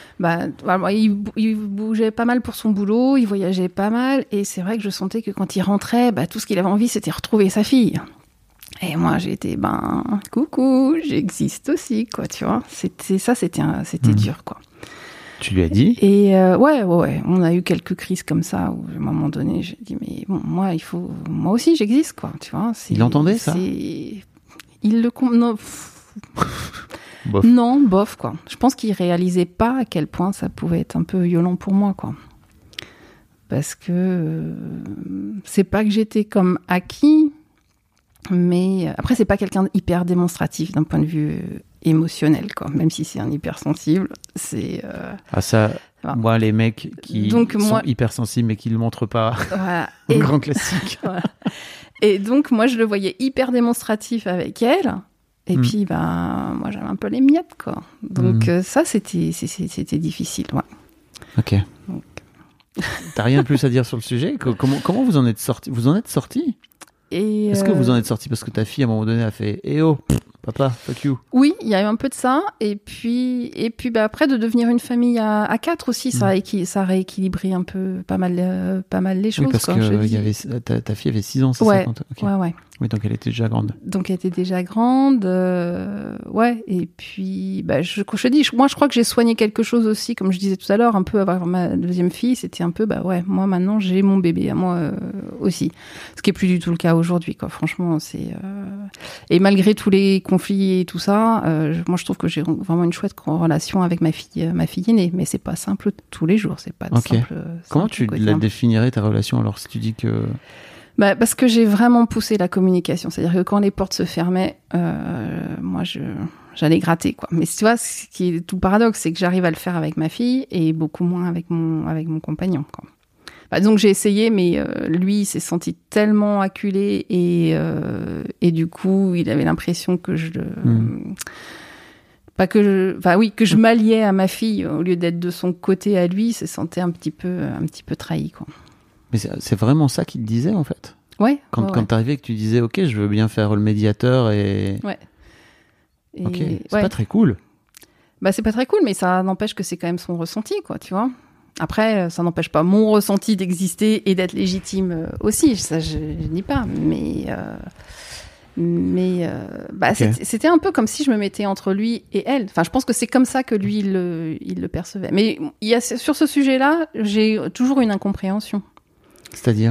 il bougeait pas mal pour son boulot, il voyageait pas mal, et c'est vrai que je sentais que quand il rentrait, tout ce qu'il avait envie, c'était retrouver sa fille. Et moi, j'étais, coucou, j'existe aussi, quoi, tu vois. C'était dur, quoi. Tu lui as dit ? Et ouais, on a eu quelques crises comme ça, où à un moment donné, j'ai dit, mais bon, moi aussi, j'existe, quoi, tu vois. Il entendait ça ? Il le... Non, bof. Non, bof, quoi. Je pense qu'il réalisait pas à quel point ça pouvait être un peu violent pour moi, quoi. Parce que c'est pas que j'étais comme acquis, mais après, c'est pas quelqu'un d'hyper démonstratif d'un point de vue émotionnel, quoi. Même si c'est un hypersensible, c'est... Moi, les mecs qui sont hypersensibles mais qui le montrent pas, voilà. Grand classique. Voilà. Et donc, moi, je le voyais hyper démonstratif avec elle. Et puis, moi, j'avais un peu les miettes, quoi. Donc, ça, c'était difficile, ouais. Ok. Donc... T'as rien de plus à dire sur le sujet ? Comment vous en êtes sortis ? Vous en êtes sortis ? Est-ce que vous en êtes sortis parce que ta fille, à un moment donné, a fait « Eh oh, papa, fuck you ». Oui, il y a eu un peu de ça. Et puis après, de devenir une famille à 4 aussi, ça a rééquilibré un peu pas mal les choses. Oui, parce que ta fille avait 6 ans, c'est ça quand... Okay. Ouais. Oui, donc elle était déjà grande. Ouais. Et puis, je te dis, moi, je crois que j'ai soigné quelque chose aussi, comme je disais tout à l'heure, un peu avoir ma deuxième fille, c'était un peu, moi, maintenant, j'ai mon bébé à moi aussi. Ce qui est plus du tout le cas aujourd'hui, quoi. Franchement, c'est... Et malgré tous les conflits et tout ça, moi, je trouve que j'ai vraiment une chouette relation avec ma fille aînée, mais c'est pas simple tous les jours, c'est pas simple. Comment tu la définirais, ta relation, alors, si tu dis que... Parce que j'ai vraiment poussé la communication. C'est-à-dire que quand les portes se fermaient, moi, j'allais gratter, quoi. Mais tu vois, ce qui est tout le paradoxe, c'est que j'arrive à le faire avec ma fille et beaucoup moins avec mon compagnon, quoi. Donc j'ai essayé, mais lui, il s'est senti tellement acculé et du coup, il avait l'impression que que je m'alliais à ma fille au lieu d'être de son côté à lui, se sentait un petit peu trahi, quoi. Mais c'est vraiment ça qu'il te disait, en fait. Ouais. Quand t'arrivais, que tu disais, ok, je veux bien faire le médiateur et. Ouais. Et ok, c'est pas très cool. Bah, c'est pas très cool, mais ça n'empêche que c'est quand même son ressenti, quoi, tu vois. Après, ça n'empêche pas mon ressenti d'exister et d'être légitime aussi. Ça, je dis pas. Okay. C'était un peu comme si je me mettais entre lui et elle. Enfin, je pense que c'est comme ça que lui, il le percevait. Mais sur ce sujet-là, j'ai toujours une incompréhension. C'est-à-dire ?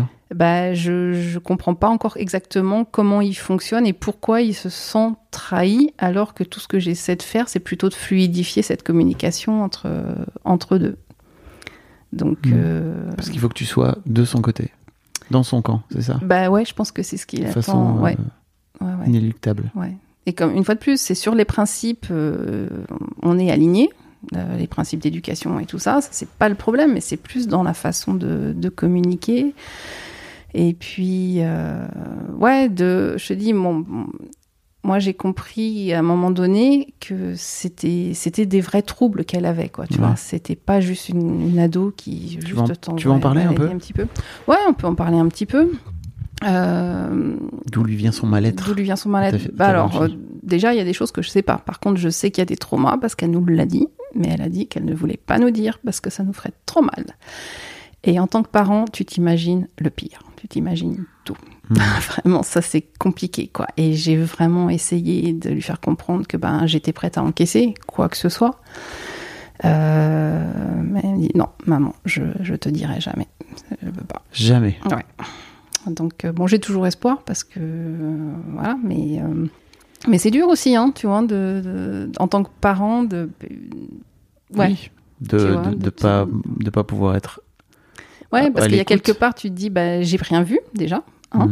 Je comprends pas encore exactement comment il fonctionne et pourquoi il se sent trahi, alors que tout ce que j'essaie de faire, c'est plutôt de fluidifier cette communication entre deux. Donc, parce qu'il faut que tu sois de son côté, dans son camp, c'est ça ? Bah ouais, je pense que c'est ce qu'il attend. De façon inéluctable. Ouais. Et comme une fois de plus, c'est sur les principes, on est aligné, les principes d'éducation et tout ça, c'est pas le problème, mais c'est plus dans la façon de communiquer. Et puis, je te dis, moi j'ai compris à un moment donné que c'était des vrais troubles qu'elle avait, quoi. Tu vois, c'était pas juste une ado qui tu veux en parler un petit peu. Ouais, on peut en parler un petit peu. D'où lui vient son mal-être ? Déjà, il y a des choses que je sais pas. Par contre, je sais qu'il y a des traumas parce qu'elle nous l'a dit, mais elle a dit qu'elle ne voulait pas nous dire parce que ça nous ferait trop mal. Et en tant que parent, tu t'imagines le pire. Tu t'imagines tout. Vraiment, ça, c'est compliqué, quoi. Et j'ai vraiment essayé de lui faire comprendre que j'étais prête à encaisser quoi que ce soit. Mais elle me dit, non, maman, je te dirai jamais. Je veux pas. Jamais. Ouais. Donc, j'ai toujours espoir parce que, voilà, mais c'est dur aussi, hein, tu vois, en tant que parent, oui, de pas pouvoir être. Ouais, parce qu'il y a quelque part, tu te dis, j'ai rien vu, déjà. Hein.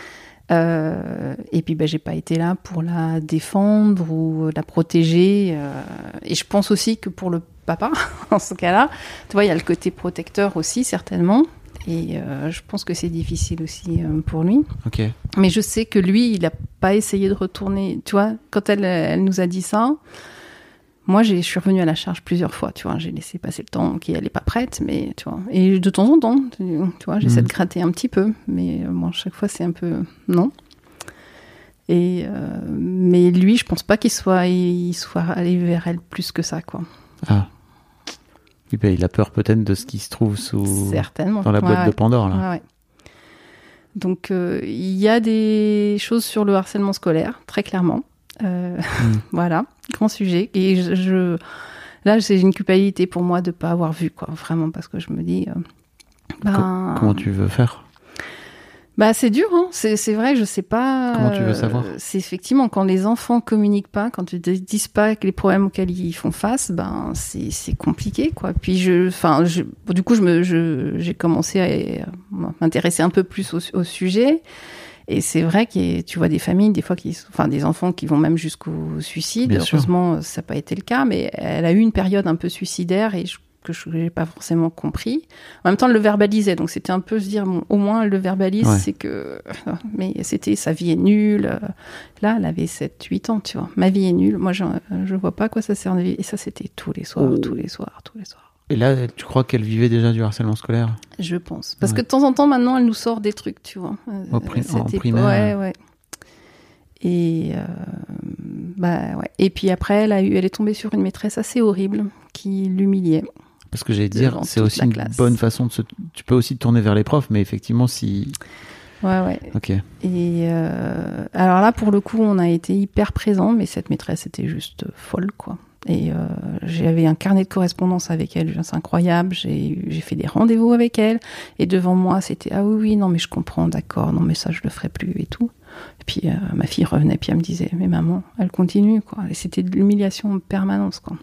Et puis, j'ai pas été là pour la défendre ou la protéger. Et je pense aussi que pour le papa, en ce cas-là, tu vois, il y a le côté protecteur aussi, certainement. Et je pense que c'est difficile aussi pour lui. Ok. Mais je sais que lui, il n'a pas essayé de retourner. Tu vois, quand elle nous a dit ça, moi, je suis revenue à la charge plusieurs fois. Tu vois, j'ai laissé passer le temps qu'elle n'est pas prête, mais tu vois. Et de temps en temps, tu vois, j'essaie de gratter un petit peu, mais chaque fois, c'est un peu non. Et mais lui, je pense pas qu'il soit allé vers elle plus que ça, quoi. Ah. Il a peur peut-être de ce qui se trouve dans la boîte de Pandore. Là. Ouais. Donc, il y a des choses sur le harcèlement scolaire, très clairement. Voilà, grand sujet. Et là, c'est une culpabilité pour moi de ne pas avoir vu, quoi. Vraiment, parce que je me dis... Comment tu veux faire ? C'est dur, hein. C'est vrai, je sais pas. Comment tu veux savoir ? C'est effectivement quand les enfants communiquent pas, quand ils ne disent pas les problèmes auxquels ils font face, c'est compliqué, quoi. Puis du coup, j'ai commencé à m'intéresser un peu plus au sujet. Et c'est vrai que tu vois des familles, des fois, des enfants qui vont même jusqu'au suicide. Bien Heureusement, sûr. ça n'a pas été le cas, mais elle a eu une période un peu suicidaire et que je n'ai pas forcément compris. En même temps, elle le verbalisait, donc c'était un peu se dire, au moins elle le verbalise, c'est que... Mais c'était, sa vie est nulle. Là, elle avait 7-8 ans, tu vois. Ma vie est nulle. Moi, je vois pas à quoi ça sert de vivre. Et ça, c'était tous les soirs. Et là, tu crois qu'elle vivait déjà du harcèlement scolaire ? Je pense. Parce que de temps en temps, maintenant, elle nous sort des trucs, tu vois. En primaire. Ouais. Et Et puis après, elle est tombée sur une maîtresse assez horrible qui l'humiliait. Parce que j'allais dire, c'est aussi une bonne façon de Tu peux aussi te tourner vers les profs, mais effectivement, si... Ouais. Ok. Et alors là, pour le coup, on a été hyper présents, mais cette maîtresse était juste folle, quoi. Et j'avais un carnet de correspondance avec elle, c'est incroyable. J'ai fait des rendez-vous avec elle, et devant moi, c'était ah oui, non mais je comprends, d'accord, non mais ça je le ferai plus et tout. Et puis ma fille revenait, puis elle me disait mais maman, elle continue, quoi. Et c'était de l'humiliation en permanence, quoi.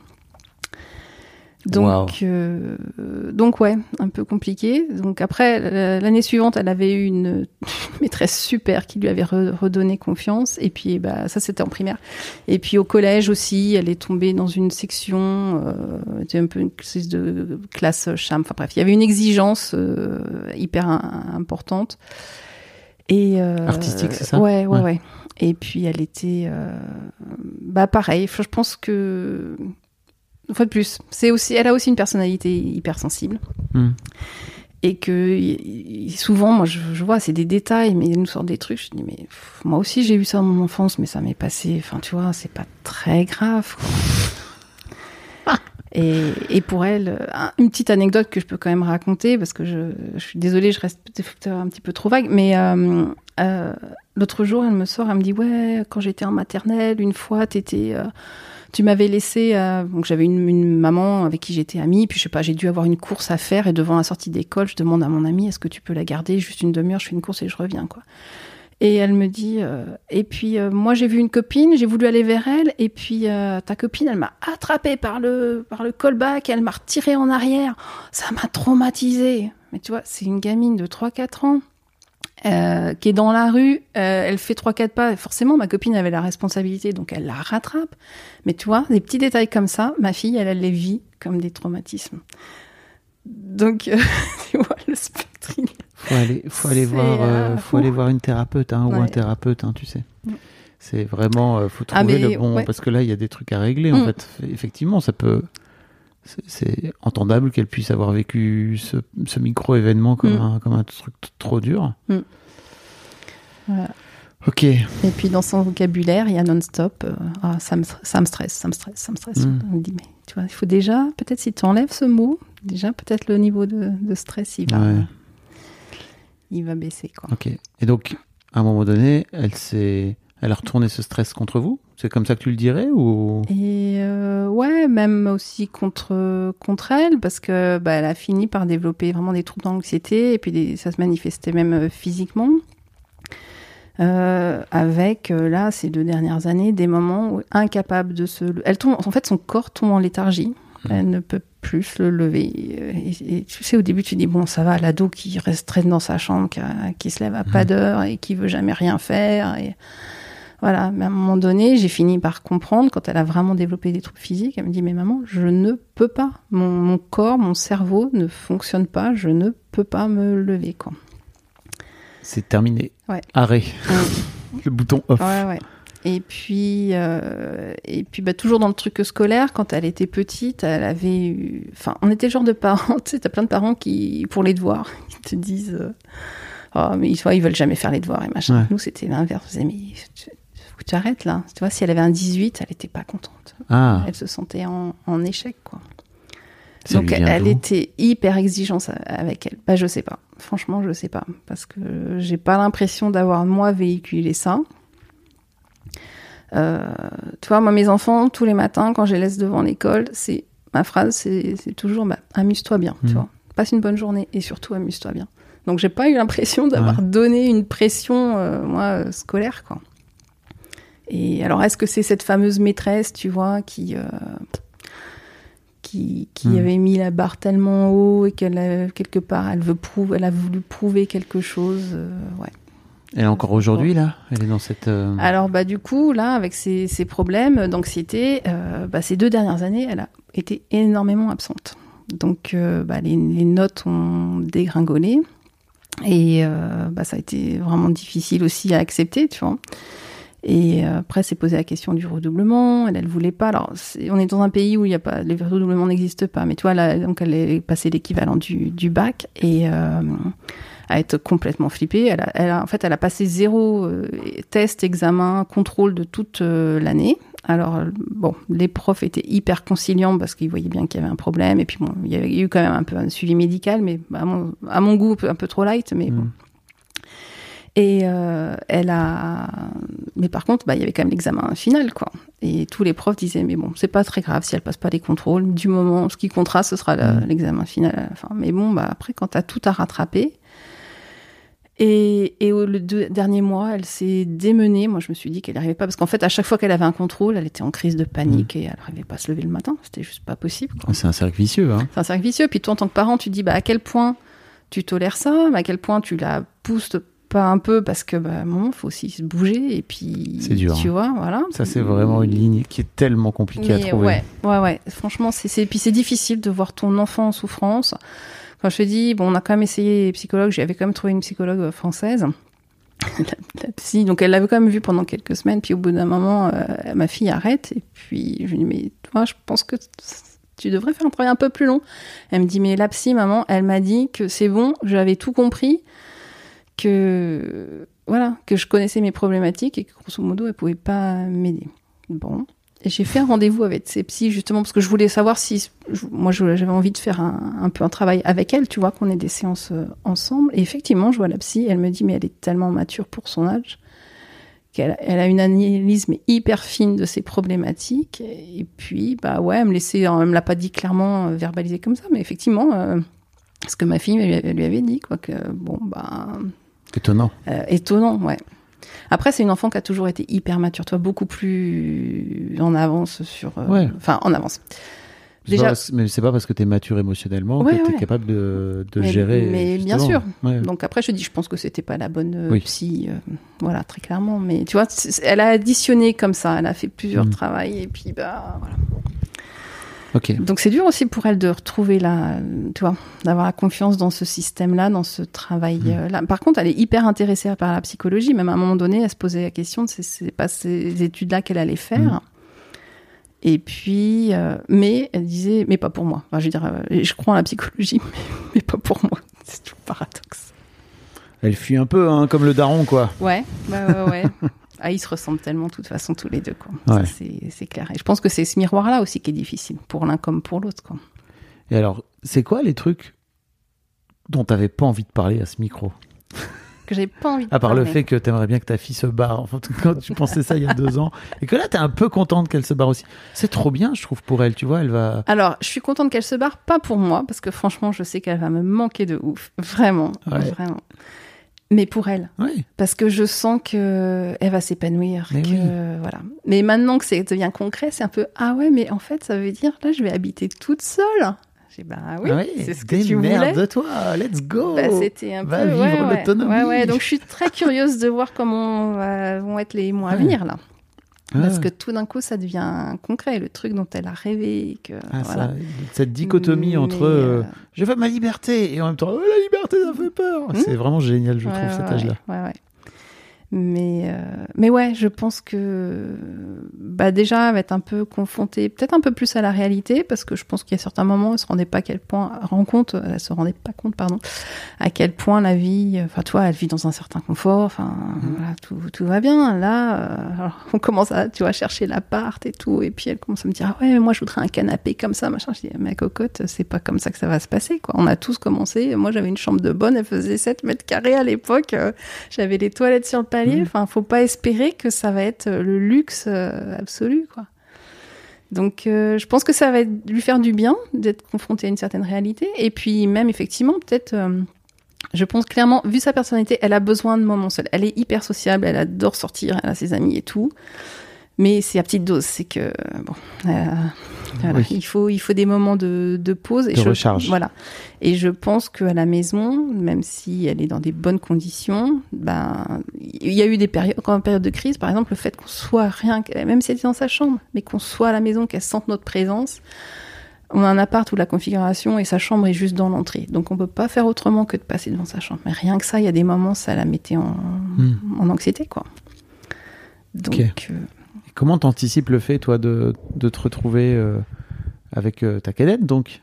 Donc, donc ouais, un peu compliqué. Donc après, l'année suivante, elle avait eu une maîtresse super qui lui avait redonné confiance. Et puis, ça, c'était en primaire. Et puis au collège aussi, elle est tombée dans une section, c'était un peu une classe cham. Enfin bref, il y avait une exigence hyper importante. Et, artistique, c'est ça ? Ouais. Et puis elle était pareil. Je pense que une fois de plus, elle a aussi une personnalité hypersensible. Et que souvent, moi, je vois, c'est des détails, mais elle nous sort des trucs. Je dis, mais moi aussi, j'ai eu ça dans mon enfance, mais ça m'est passé. Enfin, tu vois, c'est pas très grave, quoi. Et pour elle, une petite anecdote que je peux quand même raconter, parce que je suis désolée, je reste peut-être un petit peu trop vague, mais l'autre jour, elle me sort, elle me dit, ouais, quand j'étais en maternelle, une fois, tu m'avais laissé, donc j'avais une maman avec qui j'étais amie, puis je sais pas, j'ai dû avoir une course à faire, et devant la sortie d'école, je demande à mon amie, est-ce que tu peux la garder juste une demi-heure, je fais une course et je reviens, quoi. Et elle me dit, et puis moi j'ai vu une copine, j'ai voulu aller vers elle, et puis ta copine, elle m'a attrapée par le callback, elle m'a retirée en arrière, ça m'a traumatisée. Mais tu vois, c'est une gamine de 3-4 ans, qui est dans la rue, elle fait 3-4 pas, forcément ma copine avait la responsabilité, donc elle la rattrape. Mais tu vois, des petits détails comme ça, ma fille, elle les vit comme des traumatismes. Donc, tu vois, le spectre, faut aller voir une thérapeute, ou un thérapeute, tu sais. C'est vraiment, faut trouver le bon, parce que là, il y a des trucs à régler, en fait. Effectivement, ça peut... C'est entendable qu'elle puisse avoir vécu ce micro-événement comme un truc trop dur. Voilà. Ok. Et puis dans son vocabulaire, il y a non-stop. Ça me stresse. On me dit, mais tu vois, il faut déjà, peut-être si tu enlèves ce mot, déjà peut-être le niveau de stress, il va baisser, quoi. Ok. Et donc, à un moment donné, elle a retourné ce stress contre vous ? C'est comme ça que tu le dirais ou... Et même aussi contre elle, parce que elle a fini par développer vraiment des troubles d'anxiété, et puis ça se manifestait même physiquement. Avec, là, ces 2 dernières années, des moments où incapable de elle tombe, en fait, son corps tombe en léthargie. Elle ne peut plus se lever. Et tu sais, au début, tu dis, bon, ça va, l'ado qui reste traîne dans sa chambre, qui se lève à pas d'heure et qui veut jamais rien faire. Et voilà. Mais à un moment donné, j'ai fini par comprendre, quand elle a vraiment développé des troubles physiques, elle me dit, mais maman, je ne peux pas. Mon corps, mon cerveau ne fonctionne pas. Je ne peux pas me lever, quoi. C'est terminé. Ouais. Arrêt. Le bouton off. Ouais. Et puis toujours dans le truc scolaire, quand elle était petite, elle avait eu... Enfin, on était le genre de parents, tu sais, t'as plein de parents qui, pour les devoirs, qui te disent mais ils veulent jamais faire les devoirs et machin. Ouais. Nous, c'était l'inverse. On disait, mais faut que tu arrêtes là. Tu vois, si elle avait un 18, elle était pas contente. Elle se sentait en échec, quoi. Donc elle était hyper exigeante avec elle. Je sais pas. Franchement, je sais pas. Parce que j'ai pas l'impression d'avoir, moi, véhiculé ça. Tu vois, moi, mes enfants, tous les matins, quand je les laisse devant l'école, ma phrase, c'est toujours amuse-toi bien, tu vois. Passe une bonne journée et surtout amuse-toi bien. Donc, j'ai pas eu l'impression d'avoir donné une pression, scolaire, quoi. Et alors, est-ce que c'est cette fameuse maîtresse, tu vois, qui avait mis la barre tellement haut et qu'elle, quelque part, elle a voulu prouver quelque chose, Elle est encore aujourd'hui, là ? Elle est dans cette... Alors, du coup, là, avec ses problèmes d'anxiété, ces 2 dernières années, elle a été énormément absente. Donc, les notes ont dégringolé. Et ça a été vraiment difficile aussi à accepter, tu vois. Et après, s'est posé la question du redoublement. Elle voulait pas. Alors, on est dans un pays où il y a pas, les redoublements n'existent pas. Mais tu vois, là, donc elle est passée l'équivalent du bac et à être complètement flippée. Elle a passé 0 test, examen, contrôle de toute l'année. Alors, les profs étaient hyper conciliants parce qu'ils voyaient bien qu'il y avait un problème. Et puis, il y a eu quand même un peu un suivi médical, mais à mon goût, un peu trop light, mais bon. Et mais par contre, il y avait quand même l'examen final, quoi. Et tous les profs disaient, mais bon, c'est pas très grave si elle passe pas les contrôles. Du moment, ce qui comptera, ce sera l'examen final à la fin. Mais bon, après, quand t'as tout à rattraper. Et le dernier mois, elle s'est démenée. Moi, je me suis dit qu'elle n'arrivait pas. Parce qu'en fait, à chaque fois qu'elle avait un contrôle, elle était en crise de panique et elle n'arrivait pas à se lever le matin. C'était juste pas possible, quoi. C'est un cercle vicieux, hein. C'est un cercle vicieux. Puis toi, en tant que parent, tu te dis, à quel point tu tolères ça, à quel point tu la pousses pas un peu, parce que il faut aussi se bouger. Et puis, c'est dur, tu vois, voilà. Ça, c'est vraiment une ligne qui est tellement compliquée à trouver. Ouais. Franchement, puis c'est difficile de voir ton enfant en souffrance. Quand je te dis, on a quand même essayé les psychologues, j'avais quand même trouvé une psychologue française. la psy, donc elle l'avait quand même vu pendant quelques semaines, puis au bout d'un moment, ma fille arrête, et puis je lui dis, mais toi, je pense que tu devrais faire un travail un peu plus long. Elle me dit, mais la psy, maman, elle m'a dit que c'est bon, j'avais tout compris, que je connaissais mes problématiques, et que grosso modo, elle pouvait pas m'aider. Bon. Et j'ai fait un rendez-vous avec ces psys, justement, parce que je voulais savoir si... Moi, j'avais envie de faire un peu un travail avec elle, tu vois, qu'on ait des séances ensemble. Et effectivement, je vois la psy, elle me dit, mais elle est tellement mature pour son âge, qu'elle a une analyse mais hyper fine de ses problématiques. Et puis, bah ouais, elle me l'a pas dit clairement, verbalisé comme ça, mais effectivement, ce que ma fille elle lui avait dit, quoi, que bon, bah... Étonnant. Étonnant, ouais. Après, c'est une enfant qui a toujours été hyper mature, toi, beaucoup plus en avance sur... Enfin, en avance. Déjà... mais c'est pas parce que t'es mature émotionnellement que t'es capable de gérer... Mais bien sûr. Ouais. Donc après, je pense que c'était pas la bonne psy, voilà, très clairement. Mais tu vois, elle a additionné comme ça, elle a fait plusieurs travails, et puis bah, voilà. Okay. Donc c'est dur aussi pour elle de retrouver tu vois, d'avoir la confiance dans ce système-là, dans ce travail-là. Par contre, elle est hyper intéressée par la psychologie. Même à un moment donné, elle se posait la question de c'est pas ces études-là qu'elle allait faire. Et puis, mais elle disait, mais pas pour moi. Enfin, je veux dire, je crois en la psychologie, mais pas pour moi. C'est tout le paradoxe. Elle fuit un peu, hein, comme le daron, quoi. Ouais. Ah, ils se ressemblent tellement, de toute façon, tous les deux, quoi. Ouais. Ça, c'est clair. Et je pense que c'est ce miroir-là aussi qui est difficile, pour l'un comme pour l'autre, quoi. Et alors, c'est quoi les trucs dont t'avais pas envie de parler à ce micro ? Que j'avais pas envie de À part parler. le fait que t'aimerais bien que ta fille se barre. Enfin, quand tu pensais ça il y a 2 ans. Et que là, t'es un peu contente qu'elle se barre aussi. C'est trop bien, je trouve, pour elle. Tu vois, elle va... Alors, je suis contente qu'elle se barre, pas pour moi, parce que franchement, je sais qu'elle va me manquer de ouf. Vraiment, vraiment. Mais pour elle. Oui. Parce que je sens qu'elle va s'épanouir. Voilà. Mais maintenant que ça devient concret, c'est un peu, ah ouais, mais en fait, ça veut dire, là, je vais habiter toute seule. J'ai dit, bah oui, c'est ce que tu voulais. de toi, let's go. Bah, c'était un va peu, vivre l'autonomie. Ouais. Donc, je suis très curieuse de voir comment vont être les mois à venir, là. Parce que tout d'un coup, ça devient concret, le truc dont elle a rêvé. Voilà. Cette dichotomie entre je veux ma liberté et en même temps, la liberté, ça fait peur. C'est vraiment génial, je trouve, cet âge-là. Ouais. Mais ouais, je pense que bah déjà, elle va être un peu confrontée, peut-être un peu plus à la réalité, parce que je pense qu'il y a certains moments, elle se rendait pas compte, à quel point la vie, enfin, toi, elle vit dans un certain confort, enfin, voilà, tout va bien. Là, alors, on commence à, tu vois, chercher l'appart et tout, et puis elle commence à me dire, ah ouais, moi, je voudrais un canapé comme ça, machin. Je dis, mais cocotte, c'est pas comme ça que ça va se passer, quoi. On a tous commencé. Moi, j'avais une chambre de bonne, elle faisait 7 mètres carrés à l'époque. J'avais les toilettes sur le palier. Enfin, faut pas espérer que ça va être le luxe absolu, quoi. Donc, je pense que ça va lui faire du bien d'être confrontée à une certaine réalité. Et puis, même, effectivement, peut-être, je pense clairement, vu sa personnalité, elle a besoin de moments seuls. Elle est hyper sociable, elle adore sortir, elle a ses amis et tout. Mais c'est à petite dose, c'est que, bon, voilà, il faut des moments de pause. Et de recharge. Voilà. Et je pense qu'à la maison, même si elle est dans des bonnes conditions, ben, il y a eu des périodes, quand en période de crise, par exemple, le fait qu'on soit rien, même si elle est dans sa chambre, mais qu'on soit à la maison, qu'elle sente notre présence. On a un appart où la configuration et sa chambre est juste dans l'entrée. Donc on peut pas faire autrement que de passer devant sa chambre. Mais rien que ça, il y a des moments, ça la mettait en anxiété, quoi. Donc, comment t'anticipes le fait, toi, de te retrouver avec ta cadette, donc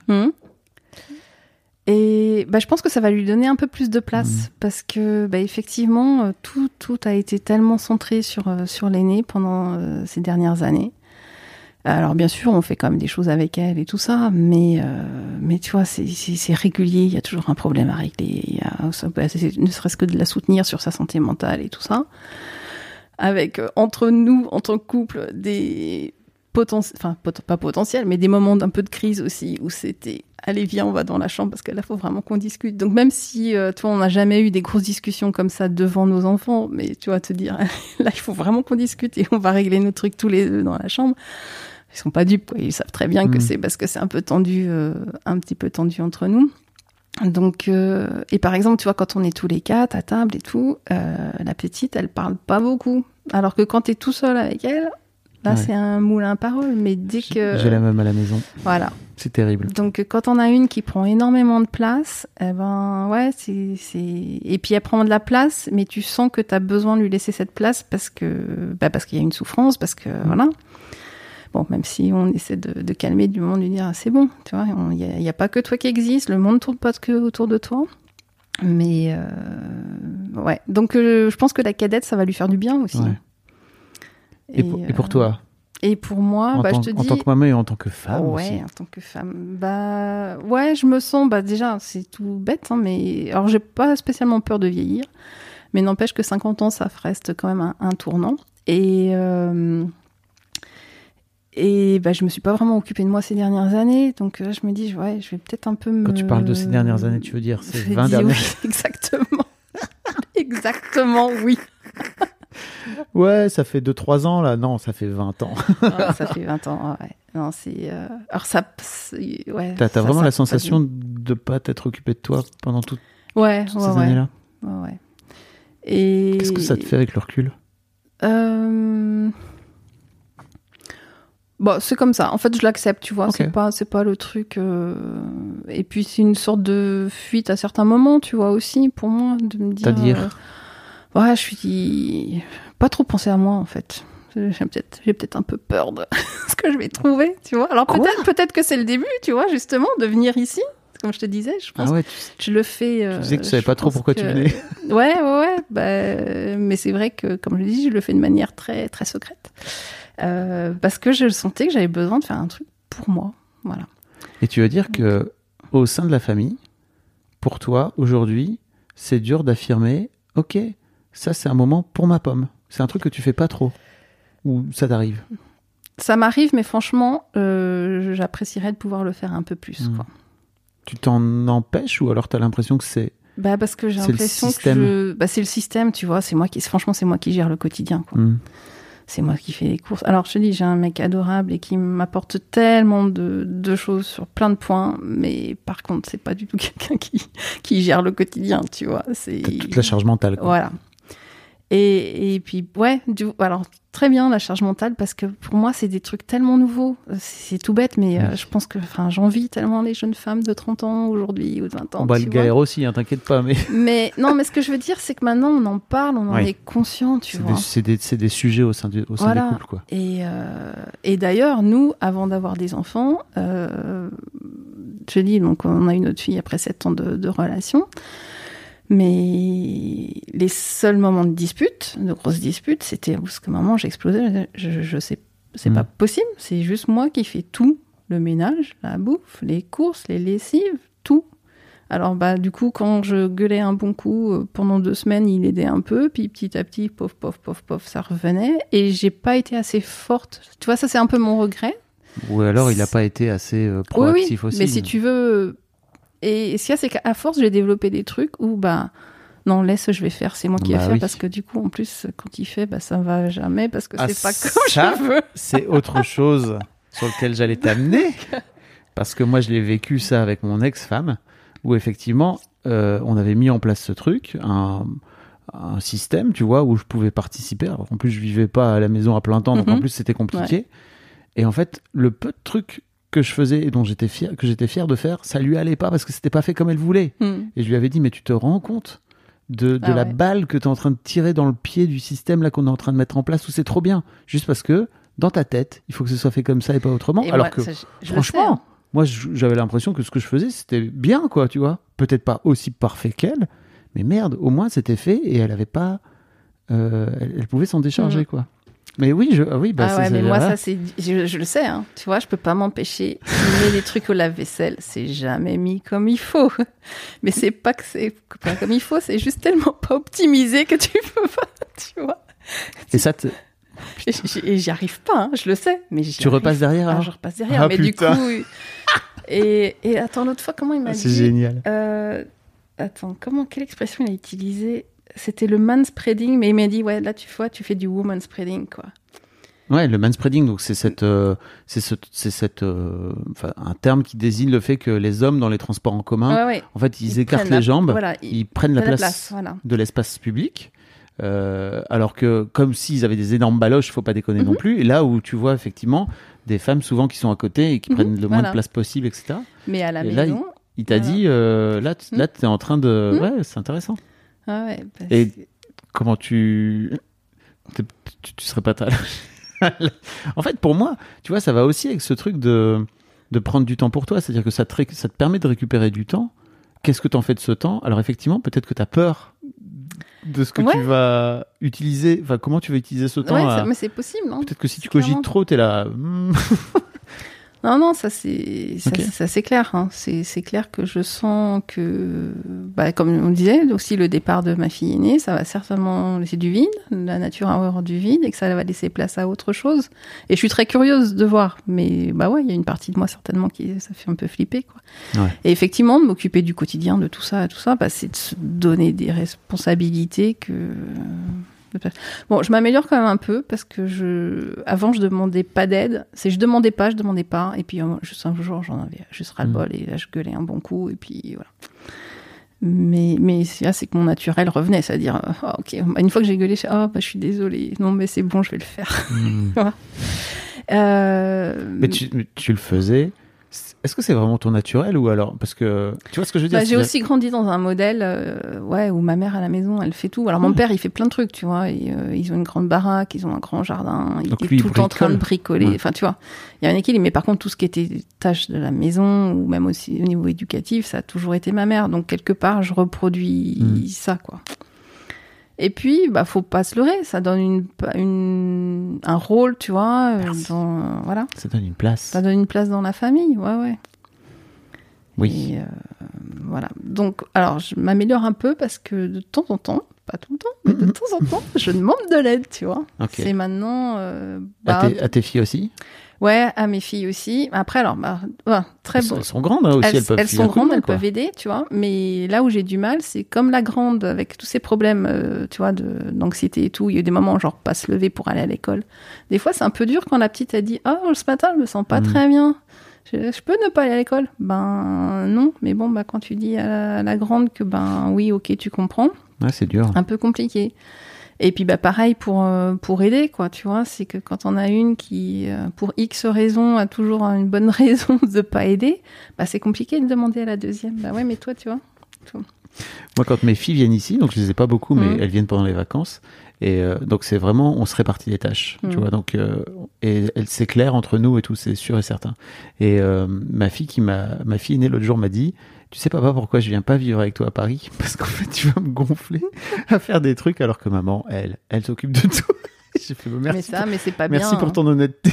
Et bah, je pense que ça va lui donner un peu plus de place parce que bah, effectivement, tout a été tellement centré sur l'aînée pendant ces dernières années. Alors bien sûr, on fait quand même des choses avec elle et tout ça, mais tu vois, c'est régulier. Il y a toujours un problème à régler. Ne serait-ce que de la soutenir sur sa santé mentale et tout ça. Avec entre nous, en tant que couple, des pas potentiels, mais des moments d'un peu de crise aussi, où c'était allez viens, on va dans la chambre parce que là faut vraiment qu'on discute. Donc même si toi on n'a jamais eu des grosses discussions comme ça devant nos enfants, mais tu vas te dire là il faut vraiment qu'on discute et on va régler nos trucs tous les deux dans la chambre. Ils sont pas dupes, quoi. Ils savent très bien que c'est parce que c'est un peu tendu, un petit peu tendu entre nous. Donc, et par exemple, tu vois, quand on est tous les 4 à table et tout, la petite, elle parle pas beaucoup. Alors que quand t'es tout seul avec elle, Là, Ouais. c'est un moulin à paroles, mais dès que... J'ai la même à la maison. Voilà. C'est terrible. Donc, quand on a une qui prend énormément de place, eh ben, ouais, et puis elle prend de la place, mais tu sens que tu as besoin de lui laisser cette place parce qu'il y a une souffrance, parce que, voilà. Bon, même si on essaie de calmer du monde, de lui dire, c'est bon, tu vois, il n'y a pas que toi qui existe, le monde ne tourne pas que autour de toi. Mais, ouais. Donc, je pense que la cadette, ça va lui faire du bien aussi. Ouais. Et pour toi, et pour moi, je te dis... en tant que maman et en tant que femme aussi. Ouais, en tant que femme. Ouais, je me sens... déjà, c'est tout bête, hein, mais... Alors, j'ai pas spécialement peur de vieillir, mais n'empêche que 50 ans, ça reste quand même un tournant. Et je me suis pas vraiment occupée de moi ces dernières années, donc je me dis, ouais, je vais peut-être un peu me... Quand tu parles de ces dernières années, tu veux dire ces 20 dernières années. Oui, exactement. Exactement, oui. Ouais, ça fait 2-3 ans, là. Non, ça fait 20 ans. Ouais, ça fait 20 ans, ouais. Non, c'est... Alors, ça... Ouais, T'as vraiment la sensation ça... de pas t'être occupé de toi pendant toutes ces ouais. années-là. Ouais. Et... Qu'est-ce que ça te fait avec le recul ? Bon, c'est comme ça. En fait, je l'accepte, tu vois. Okay. C'est pas le truc... Et puis, c'est une sorte de fuite à certains moments, tu vois, aussi, pour moi, de me dire... C'est-à-dire ouais, je suis... Pas trop penser à moi, en fait. J'ai peut-être un peu peur de ce que je vais trouver, tu vois. Alors, peut-être que c'est le début, tu vois, justement, de venir ici. Comme je te disais, je pense que je le fais... tu disais que tu savais pas trop pourquoi tu venais. Ouais. Mais c'est vrai que, comme je le dis, je le fais de manière très, très secrète. Parce que je sentais que j'avais besoin de faire un truc pour moi. Voilà. Et tu veux dire que au sein de la famille, pour toi, aujourd'hui, c'est dur d'affirmer « Ok, ça, c'est un moment pour ma pomme. C'est un truc que tu fais pas trop. » Ou ça t'arrive ? Ça m'arrive, mais franchement, j'apprécierais de pouvoir le faire un peu plus, quoi. Tu t'en empêches ou alors tu as l'impression que c'est... Parce que j'ai l'impression que c'est le système, tu vois. Franchement, c'est moi qui gère le quotidien, quoi. C'est moi qui fais les courses. Alors, je te dis, j'ai un mec adorable et qui m'apporte tellement de choses sur plein de points, mais par contre, c'est pas du tout quelqu'un qui gère le quotidien, tu vois. T'as toute la charge mentale, quoi. Voilà. Et puis, ouais, alors, très bien, la charge mentale, parce que pour moi, c'est des trucs tellement nouveaux. C'est tout bête, mais je pense que j'envie tellement les jeunes femmes de 30 ans aujourd'hui ou de 20 ans. On le galère aussi, hein, t'inquiète pas. Mais non, mais ce que je veux dire, c'est que maintenant, on en parle, on en est conscient, tu vois. C'est des sujets au sein des couples, quoi. Et d'ailleurs, nous, avant d'avoir des enfants, je dis, donc on a eu notre fille après 7 ans de relation. Mais les seuls moments de dispute, de grosses disputes, c'était parce que maman, j'explosais. Je sais, c'est pas possible. C'est juste moi qui fais tout. Le ménage, la bouffe, les courses, les lessives, tout. Alors, du coup, quand je gueulais un bon coup, pendant 2 semaines, il aidait un peu. Puis petit à petit, pof, ça revenait. Et j'ai pas été assez forte. Tu vois, ça, c'est un peu mon regret. Ou alors, il a pas été assez proactif aussi. Mais si tu veux... Et ce qu'il y a, c'est qu'à force, j'ai développé des trucs où, non, laisse, je vais faire, c'est moi qui vais faire, parce que du coup, en plus, quand il fait, ça va jamais, parce que c'est pas comme je veux. C'est autre chose sur lequel j'allais t'amener, parce que moi, je l'ai vécu ça avec mon ex-femme, où effectivement, on avait mis en place ce truc, un système, tu vois, où je pouvais participer. Alors, en plus, je vivais pas à la maison à plein temps, donc en plus, c'était compliqué. Ouais. Et en fait, le peu de trucs que je faisais et dont j'étais fier de faire, ça lui allait pas parce que c'était pas fait comme elle voulait. Et je lui avais dit, mais tu te rends compte de la balle que tu es en train de tirer dans le pied du système là qu'on est en train de mettre en place, où c'est trop bien, juste parce que dans ta tête, il faut que ce soit fait comme ça et pas autrement. Et alors moi, que franchement, moi j'avais l'impression que ce que je faisais, c'était bien, quoi, tu vois. Peut-être pas aussi parfait qu'elle, mais merde, au moins c'était fait et elle avait pas elle pouvait s'en décharger, quoi. Mais oui, mais moi, ça, c'est... Je le sais, hein. Tu vois, je peux pas m'empêcher. Tu mets des trucs au lave-vaisselle, c'est jamais mis comme il faut. Mais c'est pas que c'est pas comme il faut, c'est juste tellement pas optimisé que tu peux pas, tu vois. Et ça Et j'y arrive pas, hein, je le sais. Mais tu repasses derrière, alors ? Je repasse derrière, mais putain. Du coup... Et attends, l'autre fois, comment il m'a dit ? C'est génial. Attends, quelle expression il a utilisée ? C'était le manspreading, mais il m'a dit, ouais, là, tu fais du womanspreading, quoi. Ouais, le manspreading, donc c'est un terme qui désigne le fait que les hommes, dans les transports en commun, en fait, ils écartent les jambes, ils prennent la place de l'espace public, Alors que, comme s'ils avaient des énormes baloches, faut pas déconner non plus. Et là où tu vois effectivement des femmes souvent qui sont à côté et qui prennent le moins de place possible, etc. Mais à la et là, maison... il t'a dit, là, t'es en train de... Ouais, c'est intéressant. Ah ouais, et comment tu serais pas tal. En fait, pour moi, tu vois, ça va aussi avec ce truc de prendre du temps pour toi. C'est-à-dire que ça te permet de récupérer du temps. Qu'est-ce que t'en fais de ce temps ? Alors effectivement, peut-être que t'as peur de ce que tu vas utiliser. Enfin, comment tu vas utiliser ce temps. Mais c'est possible. Hein. Peut-être que si tu cogites trop, t'es là... Non, ça c'est clair. Hein. C'est clair que je sens que, comme on disait, aussi le départ de ma fille aînée, ça va certainement laisser du vide, la nature a horreur du vide, et que ça va laisser place à autre chose. Et je suis très curieuse de voir. Mais il y a une partie de moi certainement qui ça fait un peu flipper, quoi. Ouais. Et effectivement, de m'occuper du quotidien, de tout ça, c'est de se donner des responsabilités que... Bon, je m'améliore quand même un peu parce que avant je demandais pas d'aide. Je demandais pas. Et puis juste un jour j'en avais juste ras-le-bol et là je gueulais un bon coup et puis voilà. Mais c'est que mon naturel revenait, c'est-à-dire ok, une fois que j'ai gueulé, je suis désolée. Non mais c'est bon, je vais le faire. Voilà. Mais tu le faisais. Est-ce que c'est vraiment ton naturel ou alors parce que tu vois ce que je veux dire? J'ai aussi grandi dans un modèle où ma mère à la maison elle fait tout. Alors mon père il fait plein de trucs, tu vois. Et, ils ont une grande baraque, ils ont un grand jardin, il est tout le temps en train de bricoler. Enfin tu vois, il y a un équilibre. Mais par contre tout ce qui était tâches de la maison ou même aussi au niveau éducatif, ça a toujours été ma mère. Donc quelque part je reproduis ça, quoi. Et puis, faut pas se leurrer, ça donne un rôle, tu vois, voilà. Ça donne une place. Ça donne une place dans la famille, ouais. Oui. Et, voilà. Donc, alors, je m'améliore un peu parce que de temps en temps, pas tout le temps, mais de temps en temps, je demande de l'aide, tu vois. Okay. C'est maintenant... à tes filles aussi? Ouais, à mes filles aussi. Après, alors, très bon. Elles sont grandes, hein, aussi, elles sont grandes, elles peuvent aider, tu vois. Mais là où j'ai du mal, c'est comme la grande, avec tous ces problèmes, tu vois, d'anxiété et tout. Il y a eu des moments, genre, pas se lever pour aller à l'école. Des fois, c'est un peu dur quand la petite a dit, ce matin, je me sens pas très bien. Je peux ne pas aller à l'école? Non. Mais bon, quand tu dis à la grande que, oui, ok, tu comprends. Ouais, c'est dur. Un peu compliqué. Et puis pareil pour aider, quoi, tu vois, c'est que quand on a une qui pour X raisons a toujours une bonne raison de pas aider, c'est compliqué de demander à la deuxième. Ouais, mais toi, tu vois. Moi, quand mes filles viennent ici, donc je les ai pas beaucoup, mais elles viennent pendant les vacances, et donc c'est vraiment, on se répartit les tâches, tu vois, donc et c'est clair entre nous et tout, c'est sûr et certain. Et ma fille aînée l'autre jour m'a dit, tu sais papa pourquoi je viens pas vivre avec toi à Paris, parce qu'en fait tu vas me gonfler à faire des trucs alors que maman elle s'occupe de tout. J'ai fait merci. Mais c'est pas bien. Merci pour ton honnêteté.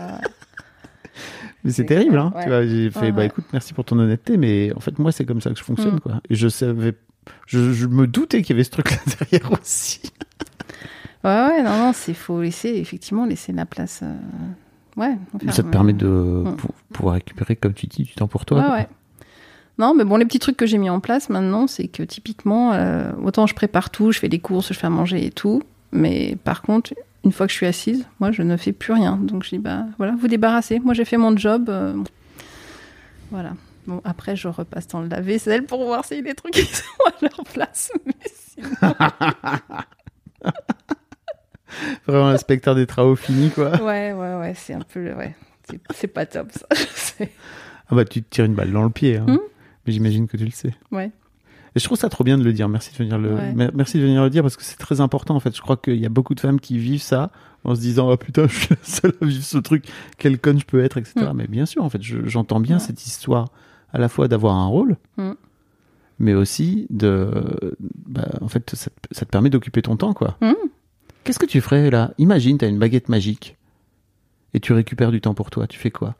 Mais c'est terrible, hein. Ouais. Tu vois, j'ai fait écoute, merci pour ton honnêteté, mais en fait moi c'est comme ça que je fonctionne, quoi. Et je me doutais qu'il y avait ce truc là derrière aussi. Non, faut laisser la place. Ça te permet de pouvoir récupérer, comme tu dis, du temps pour toi. Ouais. Non, mais bon, les petits trucs que j'ai mis en place maintenant, c'est que typiquement, autant je prépare tout, je fais des courses, je fais à manger et tout, mais par contre, une fois que je suis assise, moi, je ne fais plus rien. Donc, je dis, voilà, vous débarrassez. Moi, j'ai fait mon job. Voilà. Bon, après, je repasse dans le lave-vaisselle pour voir s'il y a des trucs qui sont à leur place. Mais sinon... Vraiment l'inspecteur des travaux finis, quoi. Ouais, c'est un peu... C'est pas top, ça, je sais. Tu te tires une balle dans le pied, hein. Mais j'imagine que tu le sais. Ouais. Et je trouve ça trop bien de le dire. Merci de venir le dire parce que c'est très important, en fait. Je crois qu'il y a beaucoup de femmes qui vivent ça en se disant, oh putain, je suis la seule à vivre ce truc. Quelle conne je peux être, etc. Mais bien sûr, en fait, j'entends bien cette histoire à la fois d'avoir un rôle, mais aussi en fait, ça te permet d'occuper ton temps, quoi. Qu'est-ce que tu ferais, là? Imagine, t'as une baguette magique et tu récupères du temps pour toi. Tu fais quoi?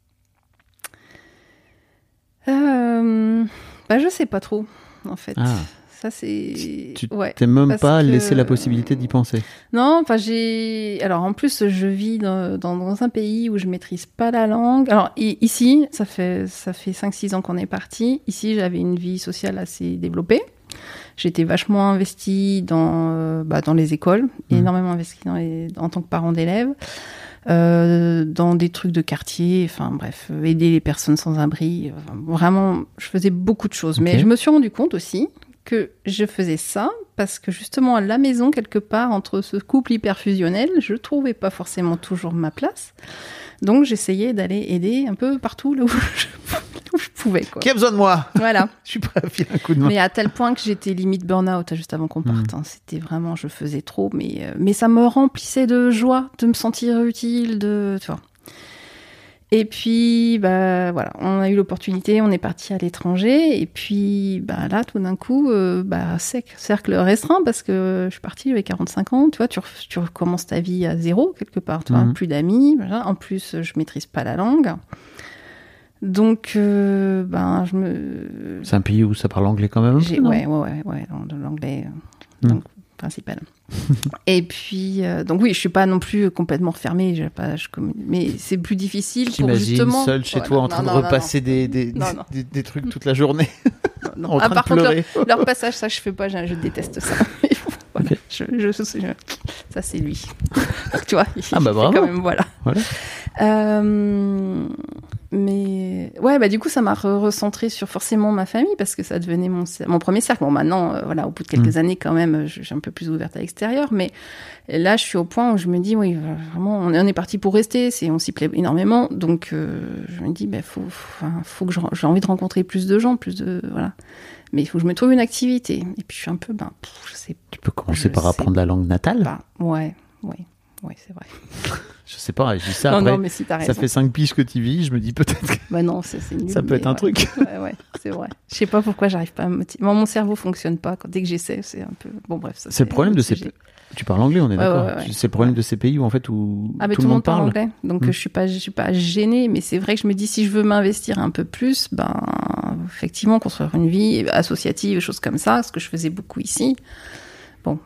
Je sais pas trop, en fait. Ça, c'est... Tu t'es même pas laissé la possibilité d'y penser? Non, Alors, en plus, je vis dans un pays où je maîtrise pas la langue. Alors, ici, ça fait 5-6 ans qu'on est parti. Ici, j'avais une vie sociale assez développée. J'étais vachement investie dans les écoles, énormément investie en tant que parent d'élèves. Dans des trucs de quartier, enfin bref, aider les personnes sans abri. Vraiment, je faisais beaucoup de choses. Okay. Mais je me suis rendu compte aussi que je faisais ça parce que justement à la maison, quelque part, entre ce couple hyper fusionnel, je trouvais pas forcément toujours ma place. Donc j'essayais d'aller aider un peu partout là où je pouvais. Quoi. Qui a besoin de moi ? Voilà. Je suis prêt à filer un coup de main. Mais à tel point que j'étais limite burn-out juste avant qu'on parte. Hein. C'était vraiment, je faisais trop, mais ça me remplissait de joie de me sentir utile, tu vois. Et puis, voilà, on a eu l'opportunité, on est parti à l'étranger, et puis, là, tout d'un coup, cercle restreint, parce que je suis partie, j'avais 45 ans, tu vois, tu recommences ta vie à zéro, quelque part, tu vois, plus d'amis, en plus, je maîtrise pas la langue. Donc, C'est un pays où ça parle anglais quand même un peu, non ? Ouais, l'anglais, donc, principal. Et puis, donc oui, je suis pas non plus complètement refermée, mais c'est plus difficile pour justement... seule chez toi en train de repasser des trucs toute la journée. En train par de pleurer. Contre, leur passage, ça je fais pas, je déteste ça. Voilà, okay. Ça c'est lui. Donc, tu vois, bravo. Quand même, voilà. Mais ouais, du coup, ça m'a recentré sur forcément ma famille parce que ça devenait mon premier cercle. Bon, maintenant, au bout de quelques années, quand même, je suis un peu plus ouverte à l'extérieur. Mais là, je suis au point où je me dis, oui, vraiment, on est parti pour rester. On s'y plaît énormément. Donc, je me dis, faut que j'ai envie de rencontrer plus de gens, voilà. Mais il faut que je me trouve une activité. Et puis, je suis un peu, je sais. Tu peux commencer par apprendre la langue natale. Ouais, c'est vrai. Je sais pas, je dis ça après. Non, mais si t'as raison. Ça fait 5 piges que tu vis, je me dis peut-être que. Non, c'est nul. Ça peut être un truc. Ouais, c'est vrai. Je sais pas pourquoi j'arrive pas à me motiver. Mon cerveau fonctionne pas. Dès que j'essaie, c'est un peu. Bon, bref. Ça, c'est le problème de ces pays. Tu parles anglais, on est d'accord. Ouais. C'est le problème de ces pays où en fait où tout le monde parle anglais. Donc je suis pas gênée, mais c'est vrai que je me dis si je veux m'investir un peu plus, effectivement construire une vie associative, choses comme ça, ce que je faisais beaucoup ici. Bon,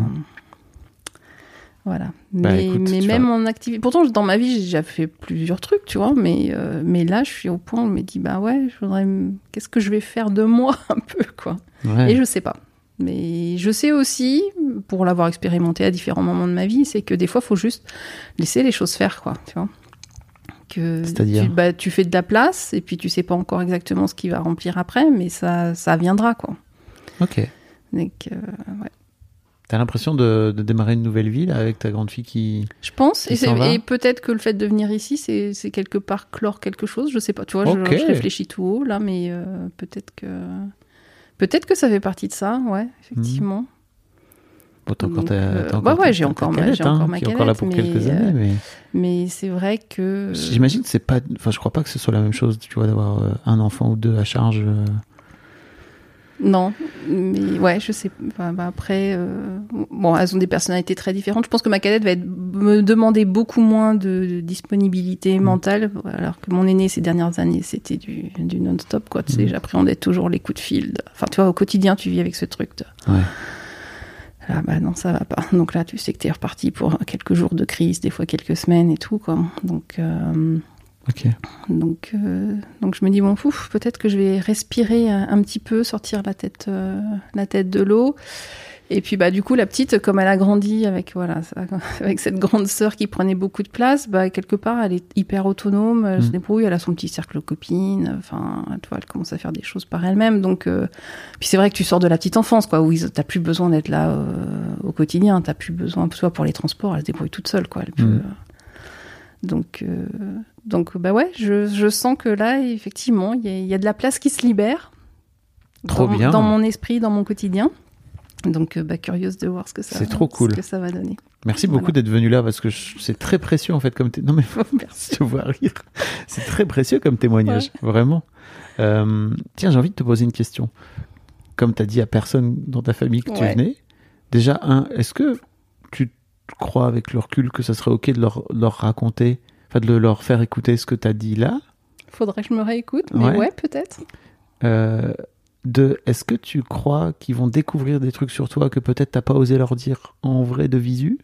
voilà. Mais même en activité. Pourtant, dans ma vie, j'ai déjà fait plusieurs trucs, tu vois. Mais là, je suis au point où je me dis, qu'est-ce que je vais faire de moi un peu, quoi. Ouais. Et je sais pas. Mais je sais aussi, pour l'avoir expérimenté à différents moments de ma vie, c'est que des fois, il faut juste laisser les choses faire, quoi. Tu vois. C'est-à-dire tu fais de la place et puis tu sais pas encore exactement ce qui va remplir après, mais ça viendra, quoi. Ok. Donc, ouais. T'as l'impression de démarrer une nouvelle vie là, avec ta grande fille qui. Je pense, et peut-être que le fait de venir ici, c'est quelque part clore quelque chose. Je sais pas, tu vois, je réfléchis tout haut là, mais peut-être que ça fait partie de ça, ouais, effectivement. Bon, j'ai encore ma galette. Encore là pour quelques années, mais c'est vrai que. J'imagine que c'est pas. Enfin, je crois pas que ce soit la même chose, tu vois, d'avoir un enfant ou deux à charge. Non, mais ouais, je sais. Après, elles ont des personnalités très différentes. Je pense que ma cadette va me demander beaucoup moins de disponibilité mentale, alors que mon aîné, ces dernières années, c'était du non-stop, quoi. Tu sais, j'appréhendais toujours les coups de fil. Enfin, tu vois, au quotidien, tu vis avec ce truc. Ouais. Là, non, ça va pas. Donc là, tu sais que t'es reparti pour quelques jours de crise, des fois quelques semaines et tout, quoi. Donc... Okay. Donc je me dis peut-être que je vais respirer un petit peu, sortir la tête de l'eau. Et puis du coup la petite, comme elle a grandi avec cette grande sœur qui prenait beaucoup de place, quelque part elle est hyper autonome, elle se débrouille, elle a son petit cercle de copines, enfin tu vois, elle commence à faire des choses par elle-même. Donc puis c'est vrai que tu sors de la petite enfance, quoi, où t'as plus besoin d'être là au quotidien, t'as plus besoin, soit pour les transports, elle se débrouille toute seule, quoi. Elle peut, Donc ouais, je sens que là, effectivement, il y a de la place qui se libère. Bien. Dans mon esprit, dans mon quotidien. Donc, curieuse de voir ce que ça va donner. Merci beaucoup d'être venu là, parce que c'est très précieux, en fait, comme Non, mais merci, je te vois rire. C'est très précieux comme témoignage, vraiment. Tiens, j'ai envie de te poser une question. Comme tu as dit à personne dans ta famille que tu venais, déjà, est-ce que tu crois avec le recul que ça serait ok de leur raconter, enfin de leur faire écouter ce que tu as dit là? Faudrait que je me réécoute, mais ouais peut-être. Est-ce que tu crois qu'ils vont découvrir des trucs sur toi que peut-être t'as pas osé leur dire en vrai de visu?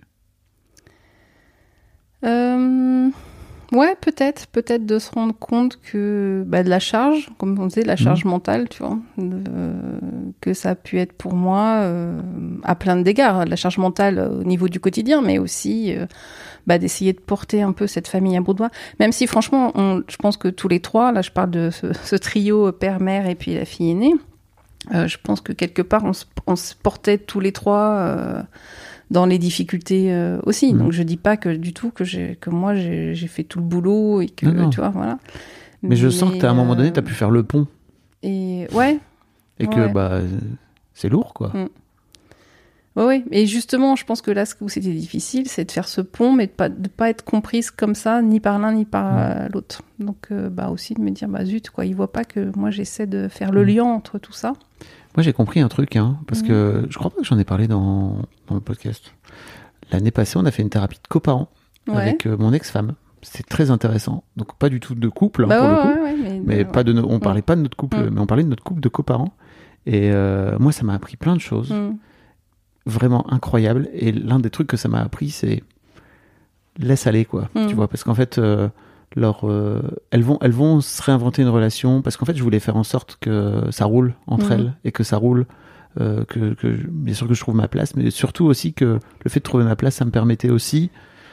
Ouais, peut-être de se rendre compte que de la charge, comme on disait, la charge mentale, tu vois, que ça a pu être pour moi à plein d'égards, la charge mentale au niveau du quotidien, mais aussi d'essayer de porter un peu cette famille à bout de bras. Même si franchement, je pense que tous les trois, là je parle de ce trio père, mère et puis la fille aînée, Je pense que quelque part, on se portait tous les trois dans les difficultés aussi. Donc, je dis pas du tout que moi, j'ai fait tout le boulot et que, non. tu vois, voilà. Mais je sens que t'as, à un moment donné, tu as pu faire le pont. Et ouais. Et que c'est lourd, quoi. Oui. Et justement, je pense que là, où c'était difficile, c'est de faire ce pont, mais de pas être comprise comme ça, ni par l'un, ni par l'autre. Donc, aussi de me dire, zut, quoi, il voit pas que moi, j'essaie de faire le lien entre tout ça. Moi, j'ai compris un truc, parce que je crois pas que j'en ai parlé dans le podcast. L'année passée, on a fait une thérapie de coparents avec mon ex-femme. C'était très intéressant. Donc, pas du tout de couple, pour le coup. Mais pas on parlait pas de notre couple, mais on parlait de notre couple de coparents. Et moi, ça m'a appris plein de choses. Vraiment incroyables. Et l'un des trucs que ça m'a appris, c'est laisse aller, quoi. Tu vois, parce qu'en fait, elles vont se réinventer une relation. Parce qu'en fait, je voulais faire en sorte que ça roule entre elles et que ça roule. Bien sûr que je trouve ma place, mais surtout aussi que le fait de trouver ma place, ça me permettait aussi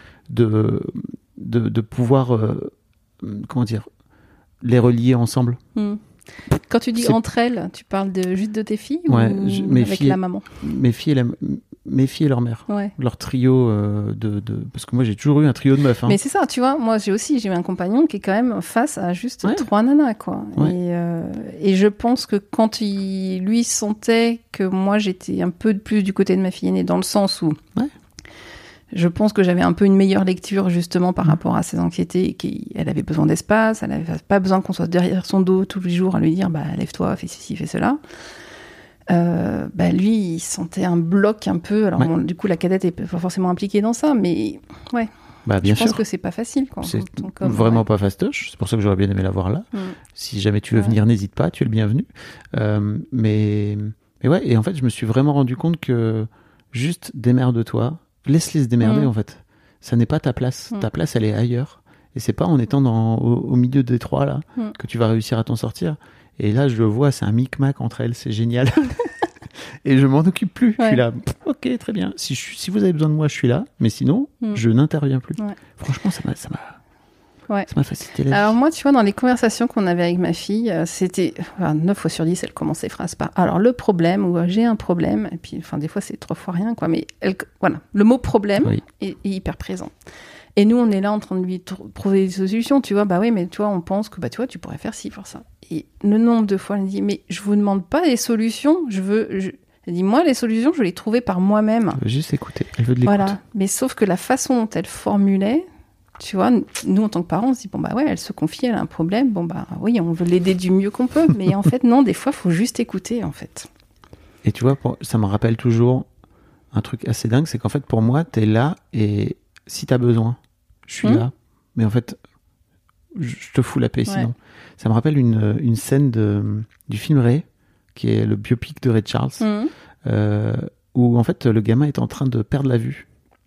de pouvoir les relier ensemble. Quand tu dis entre elles, tu parles juste de tes filles ou avec la maman? Mes filles et leur mère. Leur trio parce que moi j'ai toujours eu un trio de meufs. Mais c'est ça, tu vois, moi j'ai eu un compagnon qui est quand même face à juste 3 nanas, quoi. Et je pense que quand lui sentait que moi j'étais un peu plus du côté de ma fille aînée, dans le sens où je pense que j'avais un peu une meilleure lecture justement par rapport à ses anxiétés et qu'elle avait besoin d'espace, elle n'avait pas besoin qu'on soit derrière son dos tous les jours à lui dire lève-toi, fais ceci, fais cela. Lui, il sentait un bloc un peu. Alors du coup, la cadette n'est pas forcément impliquée dans ça, mais je pense que c'est pas facile, quoi. C'est vraiment pas fastoche. C'est pour ça que j'aurais bien aimé la voir là. Si jamais tu veux venir, n'hésite pas, tu es le bienvenu. Mais ouais, et en fait, je me suis vraiment rendu compte que juste démerde-toi. Laisse-les se démerder, en fait. Ça n'est pas ta place. Ta place, elle est ailleurs. Et c'est pas en étant au milieu des trois, là, que tu vas réussir à t'en sortir. Et là, je le vois, c'est un micmac entre elles, c'est génial. Et je m'en occupe plus. Je suis là, ok, très bien. Si vous avez besoin de moi, je suis là. Mais sinon, je n'interviens plus. Franchement, ça m'a facilité la vie. Alors moi, tu vois, dans les conversations qu'on avait avec ma fille, c'était 9 fois sur 10, elle commence ses phrases par « alors le problème » ou « j'ai un problème ». Et puis, des fois, c'est 3 fois rien, quoi. Mais le mot « problème » est hyper présent. Et nous, on est là en train de lui trouver des solutions. Tu vois, mais tu vois, on pense que tu vois, tu pourrais faire ci, faire ça. Et le nombre de fois, elle me dit « mais je vous demande pas des solutions, elle dit, moi, les solutions, je veux les trouver par moi-même. » Elle veut juste écouter, elle veut de l'écoute. Voilà, mais sauf que la façon dont elle formulait, tu vois, nous, en tant que parents, on se dit, elle se confie, elle a un problème, oui, on veut l'aider du mieux qu'on peut, mais en fait, non, des fois, il faut juste écouter, en fait. Et tu vois, ça me rappelle toujours un truc assez dingue, c'est qu'en fait, pour moi, t'es là, et si t'as besoin, je suis là, mais en fait, je te fous la paix, sinon. Ça me rappelle une scène du film Ray, qui est le biopic de Ray Charles, où, en fait, le gamin est en train de perdre la vue.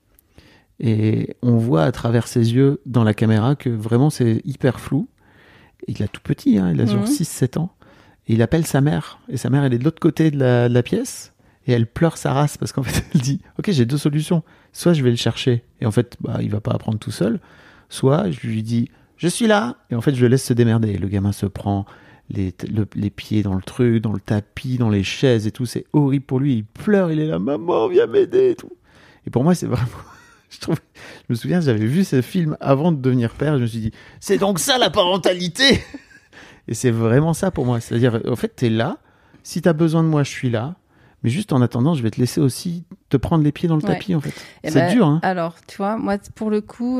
Et on voit à travers ses yeux dans la caméra que vraiment c'est hyper flou. Et il est tout petit, il a genre 6-7 ans. Et il appelle sa mère. Et sa mère, elle est de l'autre côté de la pièce. Et elle pleure sa race parce qu'en fait, elle dit « Ok, j'ai 2 solutions. Soit je vais le chercher. Et en fait, il va pas apprendre tout seul. Soit je lui dis « Je suis là. » Et en fait, je le laisse se démerder. Et le gamin se prend les pieds dans le truc, dans le tapis, dans les chaises et tout. C'est horrible pour lui. Il pleure. Il est là « Maman, viens m'aider. » et tout. Et pour moi, c'est vraiment... Je me souviens, j'avais vu ce film avant de devenir père, et je me suis dit, c'est donc ça la parentalité. Et c'est vraiment ça pour moi. C'est-à-dire, en fait, t'es là, si t'as besoin de moi, je suis là, mais juste en attendant, je vais te laisser aussi te prendre les pieds dans le tapis, en fait. Et c'est dur, hein. Alors, tu vois, moi, pour le coup,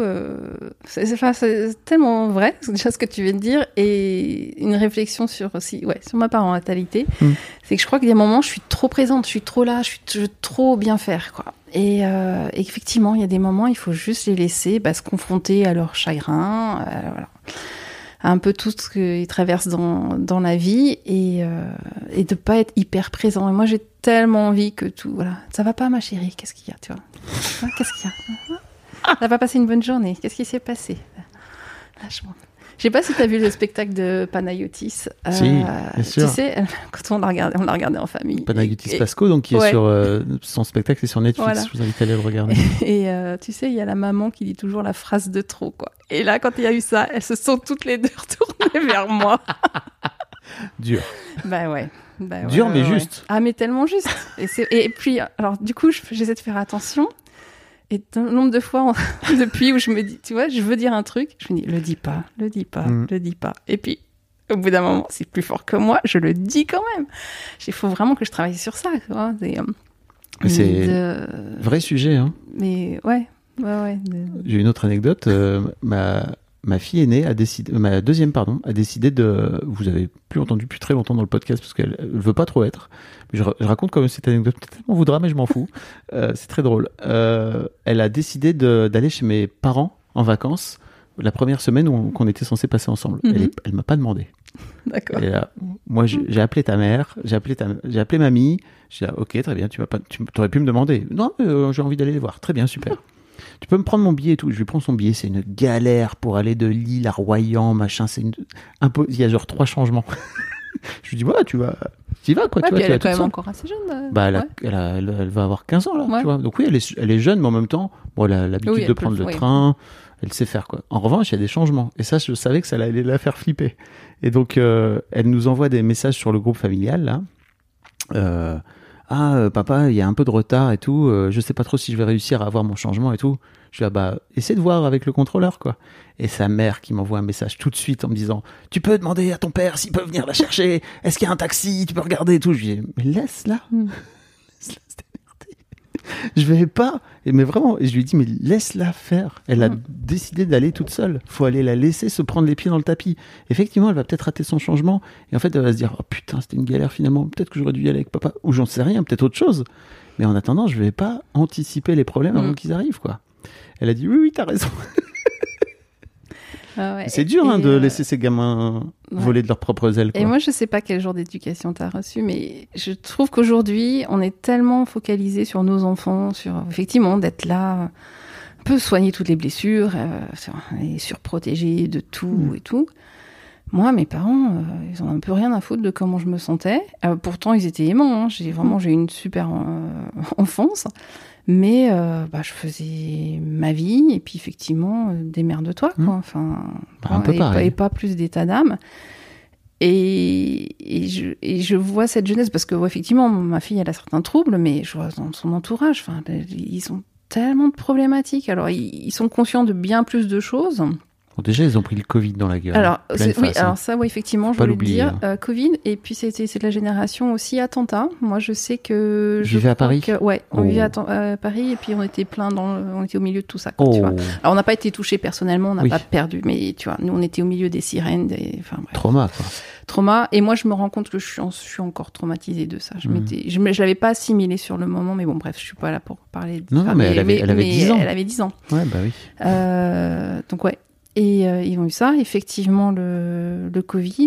c'est tellement vrai, déjà ce que tu viens de dire, et une réflexion sur ma parentalité, c'est que je crois qu'il y a des moments, je suis trop présente, je suis trop là, je veux trop bien faire, quoi. Et effectivement, il y a des moments, il faut juste les laisser se confronter à leur chagrin, à un peu tout ce qu'ils traversent dans la vie, et de pas être hyper présent. Et moi, j'ai tellement envie que tout, ça va pas, ma chérie, qu'est-ce qu'il y a, tu vois, qu'est-ce qu'il y a, ça va passer une bonne journée, qu'est-ce qui s'est passé, lâche-moi. Je sais pas si tu as vu le spectacle de Panayotis. Si, bien sûr. Tu sais, quand on l'a regardé en famille. Panayotis Pasco, donc qui est sur son spectacle, est sur Netflix. Voilà. Je vous invite à aller le regarder. Et tu sais, il y a la maman qui dit toujours la phrase de trop, quoi. Et là, quand il y a eu ça, elles se sont toutes les deux retournées vers moi. Dur. Ouais. Bah, Dur, mais juste. Ah, mais tellement juste. Et puis, alors, du coup, j'essaie de faire attention. Et le nombre de fois, depuis où je me dis, tu vois, je veux dire un truc, je me dis, le dis pas. Et puis, au bout d'un moment, c'est plus fort que moi, je le dis quand même. Il faut vraiment que je travaille sur ça. Tu vois, c'est vrai sujet. Hein. Mais ouais. J'ai une autre anecdote. Ma fille aînée ma deuxième, a décidé de. Vous avez plus entendu depuis très longtemps dans le podcast parce qu'elle veut pas trop être. Mais je raconte quand même cette anecdote. Peut-être qu'on voudra, mais je m'en fous. C'est très drôle. Elle a décidé d'aller chez mes parents en vacances la première semaine qu'on était censé passer ensemble. Mm-hmm. Elle m'a pas demandé. D'accord. Et là, moi, j'ai appelé ta mère, j'ai appelé mamie. J'ai dit, ok, très bien, tu aurais pu me demander. Non, j'ai envie d'aller les voir. Très bien, super. Tu peux me prendre mon billet et tout. Je lui prends son billet. C'est une galère pour aller de Lille à Royan, machin. Il y a genre 3 changements. Je lui dis, voilà, tu y vas, quoi. Ouais, tu puis vas, elle est quand même encore assez jeune. Elle va avoir 15 ans, là. Ouais. Tu vois. Donc oui, elle est jeune, mais en même temps, bon, elle a l'habitude de prendre le train. Elle sait faire, quoi. En revanche, il y a des changements. Et ça, je savais que ça allait la faire flipper. Et donc, elle nous envoie des messages sur le groupe familial, là. Papa, il y a un peu de retard et tout. Je sais pas trop si je vais réussir à avoir mon changement et tout. Je dis, essaie de voir avec le contrôleur, quoi. Et sa mère qui m'envoie un message tout de suite en me disant, tu peux demander à ton père s'il peut venir la chercher. Est-ce qu'il y a un taxi? Tu peux regarder et tout. Je lui dis, mais laisse-la. Laisse-la se démerder. Je vais pas. Mais vraiment, et je lui dis, mais laisse-la faire. Elle a décidé d'aller toute seule. Faut aller la laisser se prendre les pieds dans le tapis. Effectivement, elle va peut-être rater son changement. Et en fait, elle va se dire, oh putain, c'était une galère finalement. Peut-être que j'aurais dû y aller avec papa. Ou j'en sais rien, peut-être autre chose. Mais en attendant, je vais pas anticiper les problèmes avant qu'ils arrivent, quoi. Elle a dit, oui, t'as raison. C'est dur de laisser ces gamins voler de leurs propres ailes, quoi. Et moi, je sais pas quel genre d'éducation t'as reçu, mais je trouve qu'aujourd'hui, on est tellement focalisé sur nos enfants, sur effectivement d'être là, un peu soigner toutes les blessures, et surprotéger de tout et tout. Moi, mes parents, ils ont un peu rien à foutre de comment je me sentais. Pourtant, ils étaient aimants. Hein. J'ai eu une super enfance. Mais je faisais ma vie et puis effectivement, démerde-toi, quoi. Enfin, un peu pareil. Et pas plus d'état d'âme. Et je vois cette jeunesse, parce que effectivement, ma fille, elle a certains troubles, mais je vois dans son entourage, ils ont tellement de problématiques. Alors, ils sont conscients de bien plus de choses. Bon, déjà, ils ont pris le Covid dans la gueule. Alors, alors ça, effectivement, je voulais le dire. Hein. Covid, et puis c'est de la génération aussi attentat. Moi, je sais que... Je vivais à Paris. On vivait à Paris, et puis on était on était au milieu de tout ça, quoi, tu vois. Alors, on n'a pas été touchés personnellement, on n'a pas perdu, mais tu vois, nous, on était au milieu des sirènes, enfin bref. Trauma, quoi. Trauma, et moi, je me rends compte que je suis encore traumatisée de ça. Je l'avais pas assimilé sur le moment, mais bon, bref, je suis pas là pour parler de ça. Non, mais elle avait 10 ans. Elle avait 10 ans. Ouais, bah oui. Donc, ouais. Et ils ont eu ça, effectivement, le Covid.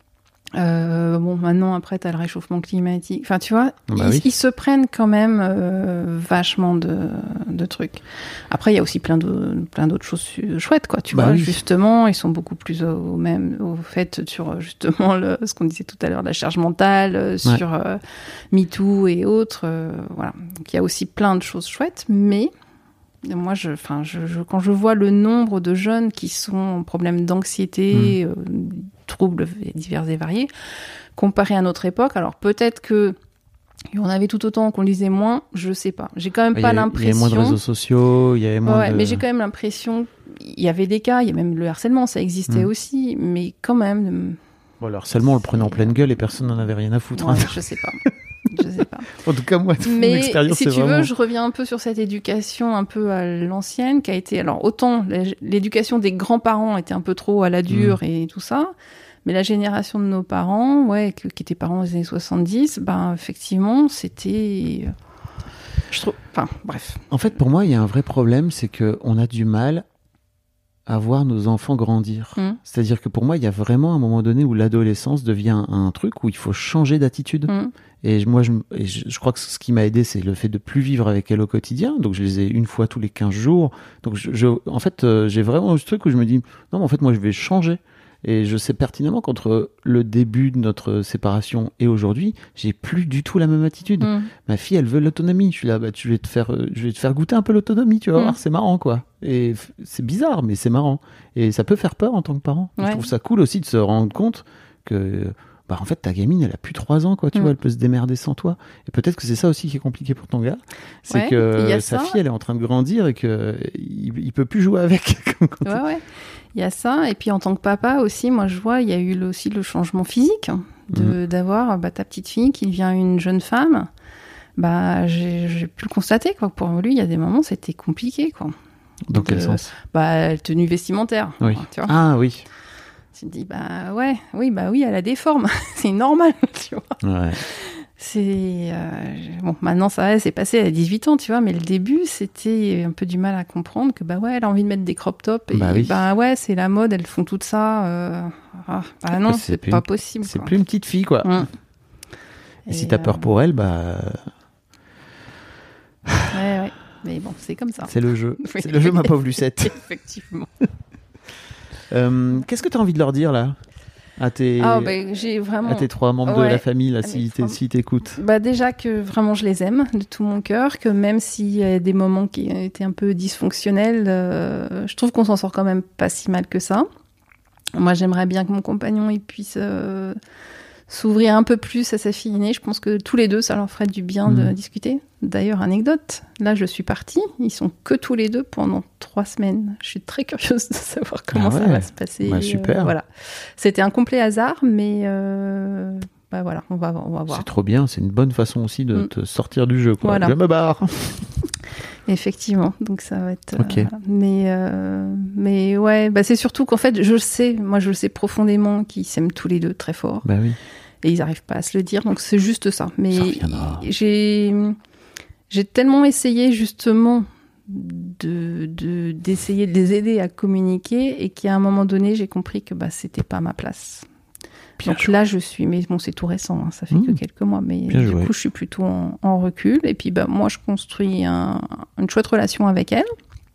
Maintenant, après, t'as le réchauffement climatique. Enfin, tu vois, ils se prennent quand même vachement de trucs. Après, il y a aussi plein d'autres choses chouettes, quoi. Tu vois, justement, ils sont beaucoup plus au fait sur, justement, ce qu'on disait tout à l'heure, la charge mentale, sur MeToo et autres. Voilà. Donc, il y a aussi plein de choses chouettes, mais... Moi, quand je vois le nombre de jeunes qui sont en problème d'anxiété, troubles divers et variés, comparé à notre époque, alors peut-être que il y en avait tout autant, qu'on lisait moins, je sais pas. J'ai quand même pas l'impression... Il y avait moins de réseaux sociaux, il y avait moins de... mais j'ai quand même l'impression... Il y avait des cas, il y a même le harcèlement, ça existait aussi, mais quand même... Bon, le harcèlement, on le prenait en pleine gueule et personne n'en avait rien à foutre. Ouais, je sais pas. Je sais pas. En tout cas, moi, mon expérience, si tu veux, je reviens un peu sur cette éducation un peu à l'ancienne, qui a été... Alors, autant l'éducation des grands-parents était un peu trop à la dure et tout ça, mais la génération de nos parents, qui étaient parents des années 70, effectivement, c'était... Je trouve... Enfin, bref. En fait, pour moi, il y a un vrai problème, c'est qu'on a du mal à voir nos enfants grandir. C'est-à-dire que pour moi, il y a vraiment un moment donné où l'adolescence devient un truc où il faut changer d'attitude. Et moi, je crois que ce qui m'a aidé, c'est le fait de plus vivre avec elle au quotidien. Donc, je les ai une fois tous les 15 jours. Donc, en fait, j'ai vraiment ce truc où je me dis, non, mais en fait, moi, je vais changer. Et je sais pertinemment qu'entre le début de notre séparation et aujourd'hui, j'ai plus du tout la même attitude. Ma fille, elle veut l'autonomie. Je suis là, je vais te faire goûter un peu l'autonomie, tu vas voir, c'est marrant, quoi. Et c'est bizarre, mais c'est marrant. Et ça peut faire peur en tant que parent. Je trouve ça cool aussi de se rendre compte que bah en fait ta gamine elle a plus 3 ans quoi, tu vois, elle peut se démerder sans toi. Et peut-être que c'est ça aussi qui est compliqué pour ton gars, c'est que sa fille elle est en train de grandir et que il peut plus jouer avec. Ouais. Il y a ça, et puis en tant que papa aussi, moi je vois, il y a eu aussi le changement physique d'avoir ta petite fille qui devient une jeune femme. Bah j'ai pu le constater quoi. Pour lui, il y a des moments c'était compliqué quoi. Dans quel sens? Tenue vestimentaire. Oui. Tu vois. Ah oui. Tu te dis oui, elle a des formes, c'est normal, tu vois. Ouais. C'est bon, maintenant ça va, c'est passé à 18 ans, tu vois, mais le début c'était un peu du mal à comprendre que elle a envie de mettre des crop tops et c'est la mode, elles font tout ça. Non, c'est pas possible. C'est plus une petite fille quoi. Et si t'as peur pour elle, ouais. Mais bon, c'est comme ça. C'est le jeu. Oui. C'est le jeu, ma pauvre Lucette. Effectivement. Qu'est-ce que tu as envie de leur dire, là, à tes 3 membres de la famille, là, s'ils t'écoutent? Déjà que vraiment je les aime de tout mon cœur, que même s'il y a des moments qui étaient un peu dysfonctionnels, je trouve qu'on s'en sort quand même pas si mal que ça. Moi, j'aimerais bien que mon compagnon il puisse s'ouvrir un peu plus à sa fille aînée. Je pense que tous les deux, ça leur ferait du bien de discuter. D'ailleurs, anecdote, là, je suis partie. Ils sont que tous les deux pendant 3 semaines. Je suis très curieuse de savoir comment ça va se passer. Super. Voilà. C'était un complet hasard, mais voilà, on va voir. C'est trop bien. C'est une bonne façon aussi de te sortir du jeu, quoi. Voilà. Je me barre. Effectivement, donc ça va être. Okay. Mais ouais, c'est surtout qu'en fait, je le sais profondément qu'ils s'aiment tous les deux très fort. Bah oui. Et ils n'arrivent pas à se le dire, donc c'est juste ça. Mais j'ai tellement essayé justement d'essayer de les aider à communiquer et qu'à un moment donné, j'ai compris que c'était pas ma place. Bien donc là, je suis, mais bon, c'est tout récent, ça fait que quelques mois, mais du coup, je suis plutôt en recul. Et puis, moi, je construis une chouette relation avec elle.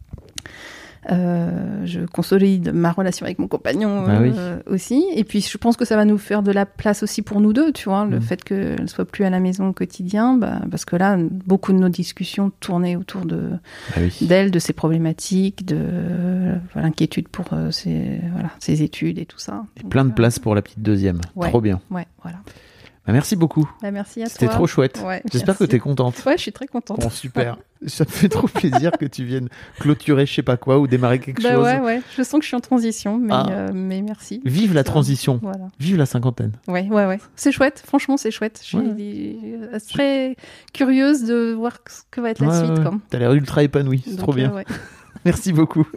Je consolide ma relation avec mon compagnon aussi. Et puis, je pense que ça va nous faire de la place aussi pour nous deux, tu vois, le fait qu'elle ne soit plus à la maison au quotidien, parce que là, beaucoup de nos discussions tournaient autour d'elle, de ses problématiques, de l'inquiétude pour ses études et tout ça. Et donc, plein de place pour la petite deuxième. Trop bien. Ouais, voilà. Merci beaucoup. Merci à toi. C'était trop chouette. Ouais, j'espère que tu es contente. Ouais, je suis très contente. Bon, super. Ça me fait trop plaisir que tu viennes clôturer je sais pas quoi ou démarrer quelque chose. Ouais. Je sens que je suis en transition, mais merci. Vive la transition. Voilà. Vive la cinquantaine. Ouais. C'est chouette. Franchement, c'est chouette. Je suis très curieuse de voir ce que va être la suite. T'as l'air ultra épanouie. C'est trop bien. Merci beaucoup.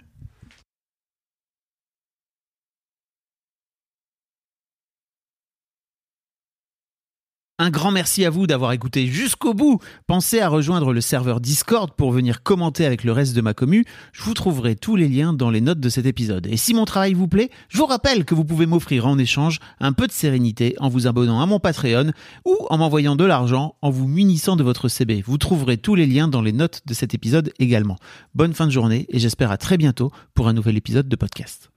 Un grand merci à vous d'avoir écouté jusqu'au bout. Pensez à rejoindre le serveur Discord pour venir commenter avec le reste de ma commu. Je vous trouverai tous les liens dans les notes de cet épisode. Et si mon travail vous plaît, je vous rappelle que vous pouvez m'offrir en échange un peu de sérénité en vous abonnant à mon Patreon ou en m'envoyant de l'argent en vous munissant de votre CB. Vous trouverez tous les liens dans les notes de cet épisode également. Bonne fin de journée et j'espère à très bientôt pour un nouvel épisode de podcast.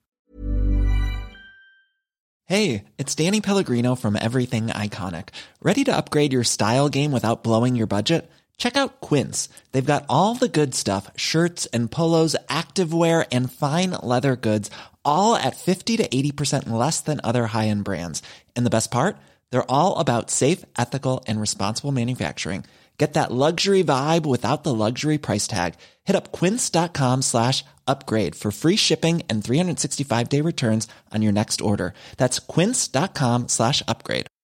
Hey, it's Danny Pellegrino from Everything Iconic. Ready to upgrade your style game without blowing your budget? Check out Quince. They've got all the good stuff, shirts and polos, activewear, and fine leather goods, all at 50 to 80% less than other high-end brands. And the best part? They're all about safe, ethical, and responsible manufacturing. Get that luxury vibe without the luxury price tag. Hit up quince.com/upgrade for free shipping and 365-day returns on your next order. That's quince.com/upgrade.